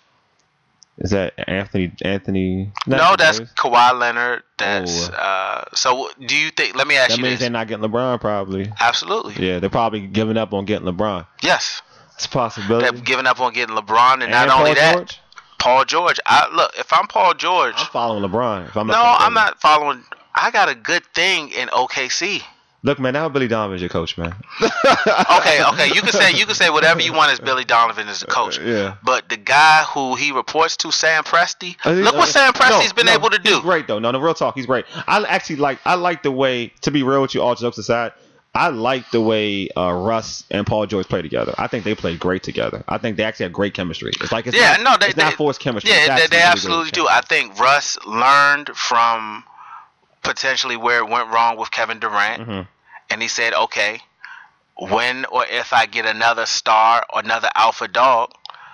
[SPEAKER 2] Is that Anthony? Anthony?
[SPEAKER 3] No, that's Kawhi Leonard. That's oh. uh. So do you think? Let me ask
[SPEAKER 2] that
[SPEAKER 3] you
[SPEAKER 2] means
[SPEAKER 3] this.
[SPEAKER 2] they're not getting LeBron, probably.
[SPEAKER 3] Absolutely.
[SPEAKER 2] Yeah, they're probably giving up on getting LeBron.
[SPEAKER 3] Yes.
[SPEAKER 2] It's a possibility.
[SPEAKER 3] They're giving up on getting LeBron, and,
[SPEAKER 2] and
[SPEAKER 3] not
[SPEAKER 2] Paul
[SPEAKER 3] only that,
[SPEAKER 2] George?
[SPEAKER 3] Paul George. I look. If I'm Paul George,
[SPEAKER 2] I'm following LeBron. If I'm
[SPEAKER 3] no, I'm not following. I got a good thing in O K C.
[SPEAKER 2] Look, man, now Billy Donovan's your coach, man.
[SPEAKER 3] okay, okay. You can say you can say whatever you want as Billy Donovan as the coach.
[SPEAKER 2] Uh, yeah.
[SPEAKER 3] But the guy who he reports to, Sam Presti,
[SPEAKER 2] Uh,
[SPEAKER 3] look
[SPEAKER 2] uh,
[SPEAKER 3] what Sam Presti's
[SPEAKER 2] no,
[SPEAKER 3] been
[SPEAKER 2] no,
[SPEAKER 3] able to do.
[SPEAKER 2] He's great though. No, no, real talk, he's great. I actually like. I like the way. To be real with you, all jokes aside, I like the way uh, Russ and Paul George play together. I think they played great together. I think they actually have great chemistry. It's like it's
[SPEAKER 3] yeah,
[SPEAKER 2] not,
[SPEAKER 3] no, they,
[SPEAKER 2] it's
[SPEAKER 3] they,
[SPEAKER 2] not forced chemistry.
[SPEAKER 3] Yeah,
[SPEAKER 2] It's
[SPEAKER 3] they, they
[SPEAKER 2] really
[SPEAKER 3] absolutely
[SPEAKER 2] good
[SPEAKER 3] do. I think Russ learned from potentially where it went wrong with Kevin Durant,
[SPEAKER 2] Mm-hmm.
[SPEAKER 3] and he said, okay, when or if I get another star or another alpha dog,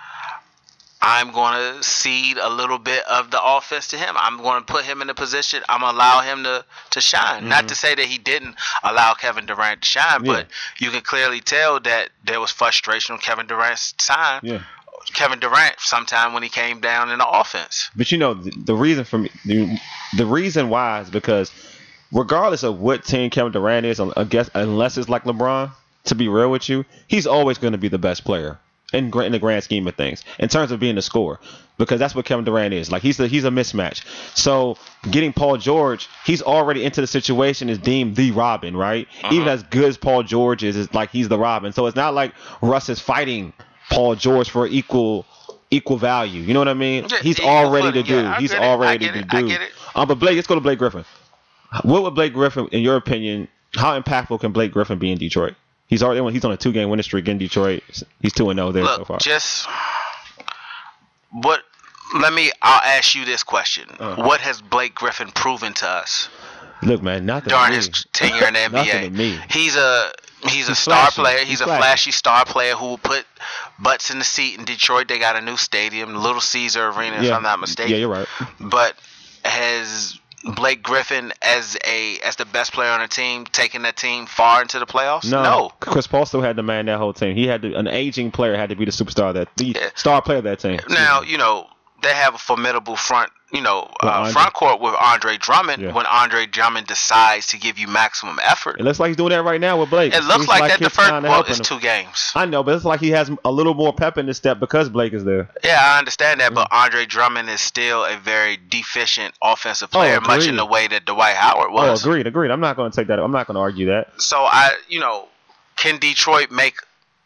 [SPEAKER 3] I'm going to cede a little bit of the offense to him. I'm going to put him in a position. I'm going to allow him to, to shine.
[SPEAKER 2] Mm-hmm.
[SPEAKER 3] Not to say that he didn't allow Kevin Durant to shine,
[SPEAKER 2] Yeah.
[SPEAKER 3] but you can clearly tell that there was frustration on Kevin Durant's time.
[SPEAKER 2] Yeah.
[SPEAKER 3] Kevin Durant sometime when he came down in the offense.
[SPEAKER 2] But you know, the, the reason for me, the, the reason why is because regardless of what team Kevin Durant is, I guess unless it's like LeBron, to be real with you, he's always going to be the best player in, in the grand scheme of things in terms of being a scorer, because that's what Kevin Durant is. Like he's a, he's a mismatch. So getting Paul George, he's already into the situation is deemed the Robin, right?
[SPEAKER 3] Uh-huh.
[SPEAKER 2] Even as good as Paul George is, it's like he's the Robin. So it's not like Russ is fighting Paul George for equal equal value. You know what I mean?
[SPEAKER 3] Yeah,
[SPEAKER 2] He's
[SPEAKER 3] equal
[SPEAKER 2] already the
[SPEAKER 3] footing.
[SPEAKER 2] dude.
[SPEAKER 3] Yeah, I
[SPEAKER 2] he's
[SPEAKER 3] get it.
[SPEAKER 2] already
[SPEAKER 3] I get
[SPEAKER 2] the
[SPEAKER 3] it. I
[SPEAKER 2] dude.
[SPEAKER 3] get it.
[SPEAKER 2] Um, but Blake, let's go to Blake Griffin. What would Blake Griffin, in your opinion, how impactful can Blake Griffin be in Detroit? He's already he's on a two-game winning streak in Detroit. He's two and zero there
[SPEAKER 3] Look,
[SPEAKER 2] so far.
[SPEAKER 3] just what? Let me. I'll ask you this question:
[SPEAKER 2] Uh-huh.
[SPEAKER 3] What has Blake Griffin proven to us
[SPEAKER 2] Look, man, nothing
[SPEAKER 3] during
[SPEAKER 2] to me.
[SPEAKER 3] his tenure in the N B A?
[SPEAKER 2] Nothing to me.
[SPEAKER 3] He's a he's a
[SPEAKER 2] He's
[SPEAKER 3] star
[SPEAKER 2] flashy.
[SPEAKER 3] player. He's,
[SPEAKER 2] He's
[SPEAKER 3] a
[SPEAKER 2] flashy.
[SPEAKER 3] flashy star player who will put butts in the seat in Detroit. They got a new stadium, Little Caesar Arena, if
[SPEAKER 2] Yeah.
[SPEAKER 3] I'm not mistaken.
[SPEAKER 2] Yeah, you're right.
[SPEAKER 3] But has Blake Griffin, as a as the best player on the team, taking that team far into the playoffs?
[SPEAKER 2] No,
[SPEAKER 3] No.
[SPEAKER 2] Chris Paul still had to man that whole team. He had to, an aging player had to be the superstar of that the
[SPEAKER 3] Yeah.
[SPEAKER 2] star player of that team.
[SPEAKER 3] Now, you know, they have a formidable front, you know,
[SPEAKER 2] With
[SPEAKER 3] uh,
[SPEAKER 2] Andre.
[SPEAKER 3] front court with Andre Drummond.
[SPEAKER 2] Yeah.
[SPEAKER 3] When Andre Drummond decides to give you maximum effort,
[SPEAKER 2] It looks like he's doing that right now with Blake.
[SPEAKER 3] it looks
[SPEAKER 2] Seems
[SPEAKER 3] like, that the
[SPEAKER 2] it's
[SPEAKER 3] first
[SPEAKER 2] kinda
[SPEAKER 3] well,
[SPEAKER 2] helping
[SPEAKER 3] it's
[SPEAKER 2] him.
[SPEAKER 3] two games.
[SPEAKER 2] I know, but it's like he has a little more pep in his step because Blake is there.
[SPEAKER 3] Yeah, I understand that,
[SPEAKER 2] Mm.
[SPEAKER 3] but Andre Drummond is still a very deficient offensive player, much in
[SPEAKER 2] agreed.
[SPEAKER 3] the way that Dwight Howard
[SPEAKER 2] Oh,
[SPEAKER 3] was.
[SPEAKER 2] agreed, agreed. I'm not going to take that. I'm not going to argue that.
[SPEAKER 3] So I, you know, can Detroit make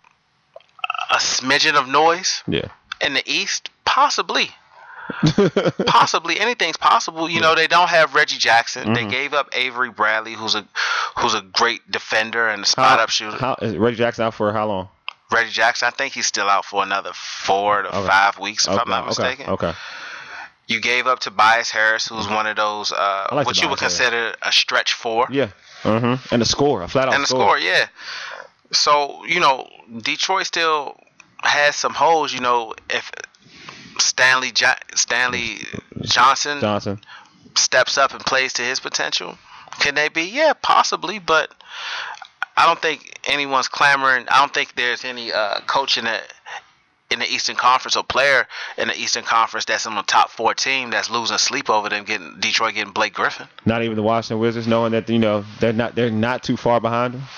[SPEAKER 3] a smidgen of noise
[SPEAKER 2] Yeah.
[SPEAKER 3] in the East? Possibly. Possibly anything's possible. You know, they don't have Reggie Jackson. They
[SPEAKER 2] Mhm.
[SPEAKER 3] gave up Avery Bradley, who's a who's a great defender and a spot
[SPEAKER 2] How-
[SPEAKER 3] up shooter.
[SPEAKER 2] How, is Reggie Jackson out for how long?
[SPEAKER 3] Reggie Jackson, I think he's still out for another four to
[SPEAKER 2] Okay.
[SPEAKER 3] five weeks, if
[SPEAKER 2] okay,
[SPEAKER 3] I'm not mistaken.
[SPEAKER 2] Okay. okay.
[SPEAKER 3] You gave up Tobias Harris, who's one of those uh,
[SPEAKER 2] I like
[SPEAKER 3] what you would
[SPEAKER 2] Tobias
[SPEAKER 3] consider a stretch four.
[SPEAKER 2] Yeah. Mm-hmm. And the score, a flat out
[SPEAKER 3] And the
[SPEAKER 2] score.
[SPEAKER 3] score, yeah. So, you know, Detroit still has some holes. You know, if Stanley jo- Stanley Johnson
[SPEAKER 2] Johnson.
[SPEAKER 3] steps up and plays to his potential, can they be? Yeah, possibly, but I don't think anyone's clamoring. I don't think there's any uh, coach in the in the Eastern Conference or player in the Eastern Conference that's on the top four team that's losing sleep over them getting Detroit getting Blake Griffin.
[SPEAKER 2] Not even the Washington Wizards, knowing that you know they're not they're not too far behind them.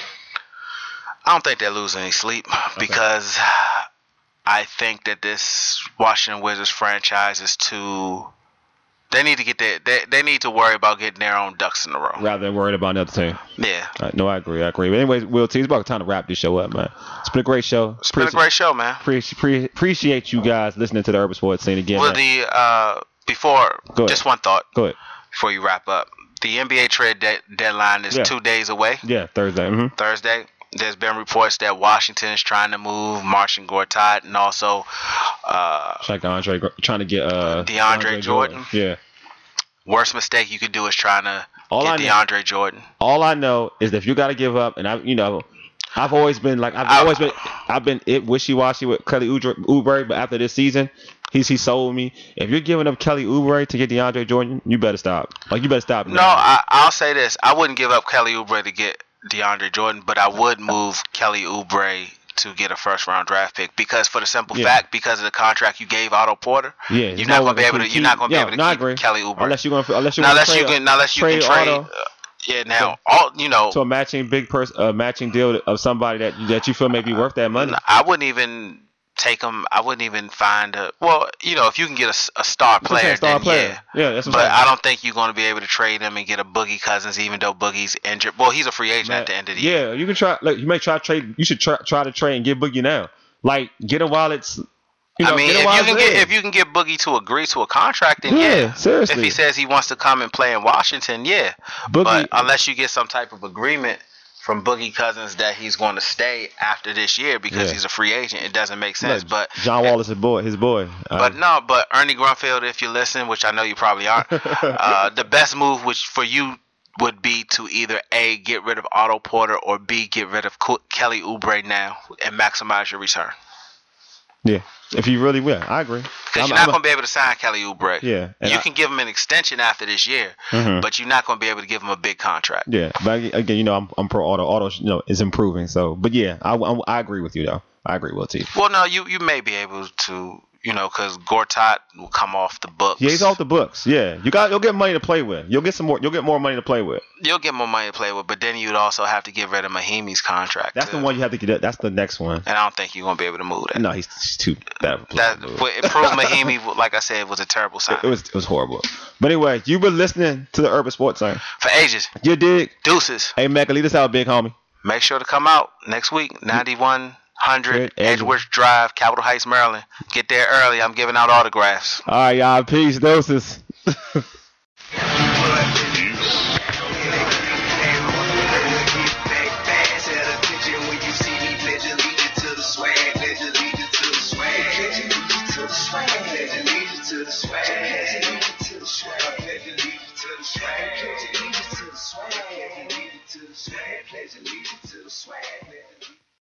[SPEAKER 3] I don't think they're losing any sleep because I think that this Washington Wizards franchise is too. They need to get their. They, they need to worry about getting their own ducks in a row.
[SPEAKER 2] Rather than worried about another team.
[SPEAKER 3] Yeah.
[SPEAKER 2] Uh, no, I agree. I agree. But anyways, Will T, it's about time to wrap this show up, man. It's been a great show.
[SPEAKER 3] It's been a great show, man.
[SPEAKER 2] Appreciate, pre- appreciate you guys listening to the Urban Sports Scene again.
[SPEAKER 3] Well,
[SPEAKER 2] man.
[SPEAKER 3] the uh, before
[SPEAKER 2] Go ahead.
[SPEAKER 3] just one thought
[SPEAKER 2] Go ahead.
[SPEAKER 3] before you wrap up. The N B A trade de- deadline is
[SPEAKER 2] Yeah.
[SPEAKER 3] two days away.
[SPEAKER 2] Yeah, Thursday. Mm-hmm.
[SPEAKER 3] Thursday. There's been reports that Washington is trying to move Marcin Gortat and also uh,
[SPEAKER 2] It's like Andre Gr- trying to get uh,
[SPEAKER 3] DeAndre Jordan.
[SPEAKER 2] Yeah.
[SPEAKER 3] Worst mistake you could do is trying to
[SPEAKER 2] All I
[SPEAKER 3] get
[SPEAKER 2] know-
[SPEAKER 3] DeAndre Jordan.
[SPEAKER 2] All I know is that if you got to give up, and I, you know, I've always been like I've
[SPEAKER 3] I-
[SPEAKER 2] always been I've been it wishy-washy with Kelly Oubre, Oubre, but after this season, he's he sold me. If you're giving up Kelly Oubre to get DeAndre Jordan, you better stop. Like you better stop.
[SPEAKER 3] No, I, I'll say this. I wouldn't give up Kelly Oubre to get DeAndre Jordan, but I would move Kelly Oubre to get a first round draft pick because for the simple
[SPEAKER 2] Yeah.
[SPEAKER 3] fact because of the contract you gave Otto Porter,
[SPEAKER 2] Yeah,
[SPEAKER 3] you're
[SPEAKER 2] there's
[SPEAKER 3] not
[SPEAKER 2] no
[SPEAKER 3] gonna
[SPEAKER 2] way
[SPEAKER 3] be able to
[SPEAKER 2] keep-
[SPEAKER 3] you're not gonna be
[SPEAKER 2] yeah,
[SPEAKER 3] able to
[SPEAKER 2] no, I
[SPEAKER 3] keep
[SPEAKER 2] agree.
[SPEAKER 3] Kelly Oubre
[SPEAKER 2] Unless you're going unless you're
[SPEAKER 3] now,
[SPEAKER 2] going
[SPEAKER 3] unless
[SPEAKER 2] to
[SPEAKER 3] you
[SPEAKER 2] trade,
[SPEAKER 3] can unless you can trade
[SPEAKER 2] Otto
[SPEAKER 3] uh, yeah now all you know
[SPEAKER 2] to a matching big person, a matching deal of somebody that that you feel may be worth that money.
[SPEAKER 3] I wouldn't even take him. I wouldn't even find a. Well, you know, if you can get a, a star
[SPEAKER 2] That's what I'm
[SPEAKER 3] player,
[SPEAKER 2] saying, star
[SPEAKER 3] then
[SPEAKER 2] player.
[SPEAKER 3] yeah.
[SPEAKER 2] Yeah, that's what
[SPEAKER 3] But
[SPEAKER 2] I'm saying.
[SPEAKER 3] I don't think you're going to be able to trade him and get a Boogie Cousins, even though Boogie's injured. Well, he's a free agent
[SPEAKER 2] Man,
[SPEAKER 3] at the end of the year.
[SPEAKER 2] yeah, you can try. Like, you may try to trade. You should try, try to trade and get Boogie now. Like, get him while it's. You know,
[SPEAKER 3] I mean,
[SPEAKER 2] get him
[SPEAKER 3] if
[SPEAKER 2] while
[SPEAKER 3] you
[SPEAKER 2] it's
[SPEAKER 3] can get
[SPEAKER 2] there.
[SPEAKER 3] if you can get Boogie to agree to a contract, then
[SPEAKER 2] Yeah,
[SPEAKER 3] yeah.
[SPEAKER 2] seriously.
[SPEAKER 3] If he says he wants to come and play in Washington, yeah.
[SPEAKER 2] Boogie-
[SPEAKER 3] But unless you get some type of agreement from Boogie Cousins that he's going to stay after this year because
[SPEAKER 2] Yeah.
[SPEAKER 3] he's a free agent, it doesn't make sense.
[SPEAKER 2] Look,
[SPEAKER 3] But
[SPEAKER 2] John Wall is his boy. His boy.
[SPEAKER 3] But
[SPEAKER 2] Uh,
[SPEAKER 3] no, but Ernie Grunfeld, if you listen, which I know you probably aren't, uh, the best move which for you would be to either A, get rid of Otto Porter, or B, get rid of Ke- Kelly Oubre now and maximize your return.
[SPEAKER 2] yeah, if you really will, I agree.
[SPEAKER 3] Because
[SPEAKER 2] I'm-
[SPEAKER 3] you're not
[SPEAKER 2] I'm a-
[SPEAKER 3] going to be able to sign Kelly Oubre.
[SPEAKER 2] Yeah, and
[SPEAKER 3] You
[SPEAKER 2] I-
[SPEAKER 3] can give him an extension after this year,
[SPEAKER 2] Mhm.
[SPEAKER 3] but you're not going to be able to give him a big contract.
[SPEAKER 2] Yeah, but again, you know, I'm I'm pro auto. Auto, you know, is improving. So, but yeah, I, I, I agree with you though. I agree with T.
[SPEAKER 3] Well, no, you, you may be able to, you know, because Gortat will come off the books.
[SPEAKER 2] Yeah, he's off the books. Yeah, you got you'll get money to play with. You'll get some more. You'll get more money to play with.
[SPEAKER 3] You'll get more money to play with, but then you'd also have to get rid of Mahimi's contract.
[SPEAKER 2] That's
[SPEAKER 3] too.
[SPEAKER 2] the one you have to get. That's the next one.
[SPEAKER 3] And I don't think you're going to be able to move that.
[SPEAKER 2] No, he's, he's too bad. of a player
[SPEAKER 3] That
[SPEAKER 2] to move.
[SPEAKER 3] but improve Mahimi, like I said, was a terrible sign.
[SPEAKER 2] It was it was horrible. But anyway, you've been listening to the Urban Sports Zone.
[SPEAKER 3] For ages.
[SPEAKER 2] You dig?
[SPEAKER 3] Deuces.
[SPEAKER 2] Hey, Mecca, lead us out, big homie.
[SPEAKER 3] Make sure to come out next week, ninety-one hundred
[SPEAKER 2] Good, Edgeworth.
[SPEAKER 3] Edgeworth Drive, Capitol Heights, Maryland. Get there early. I'm giving out autographs.
[SPEAKER 2] All right, y'all. Peace. Doses.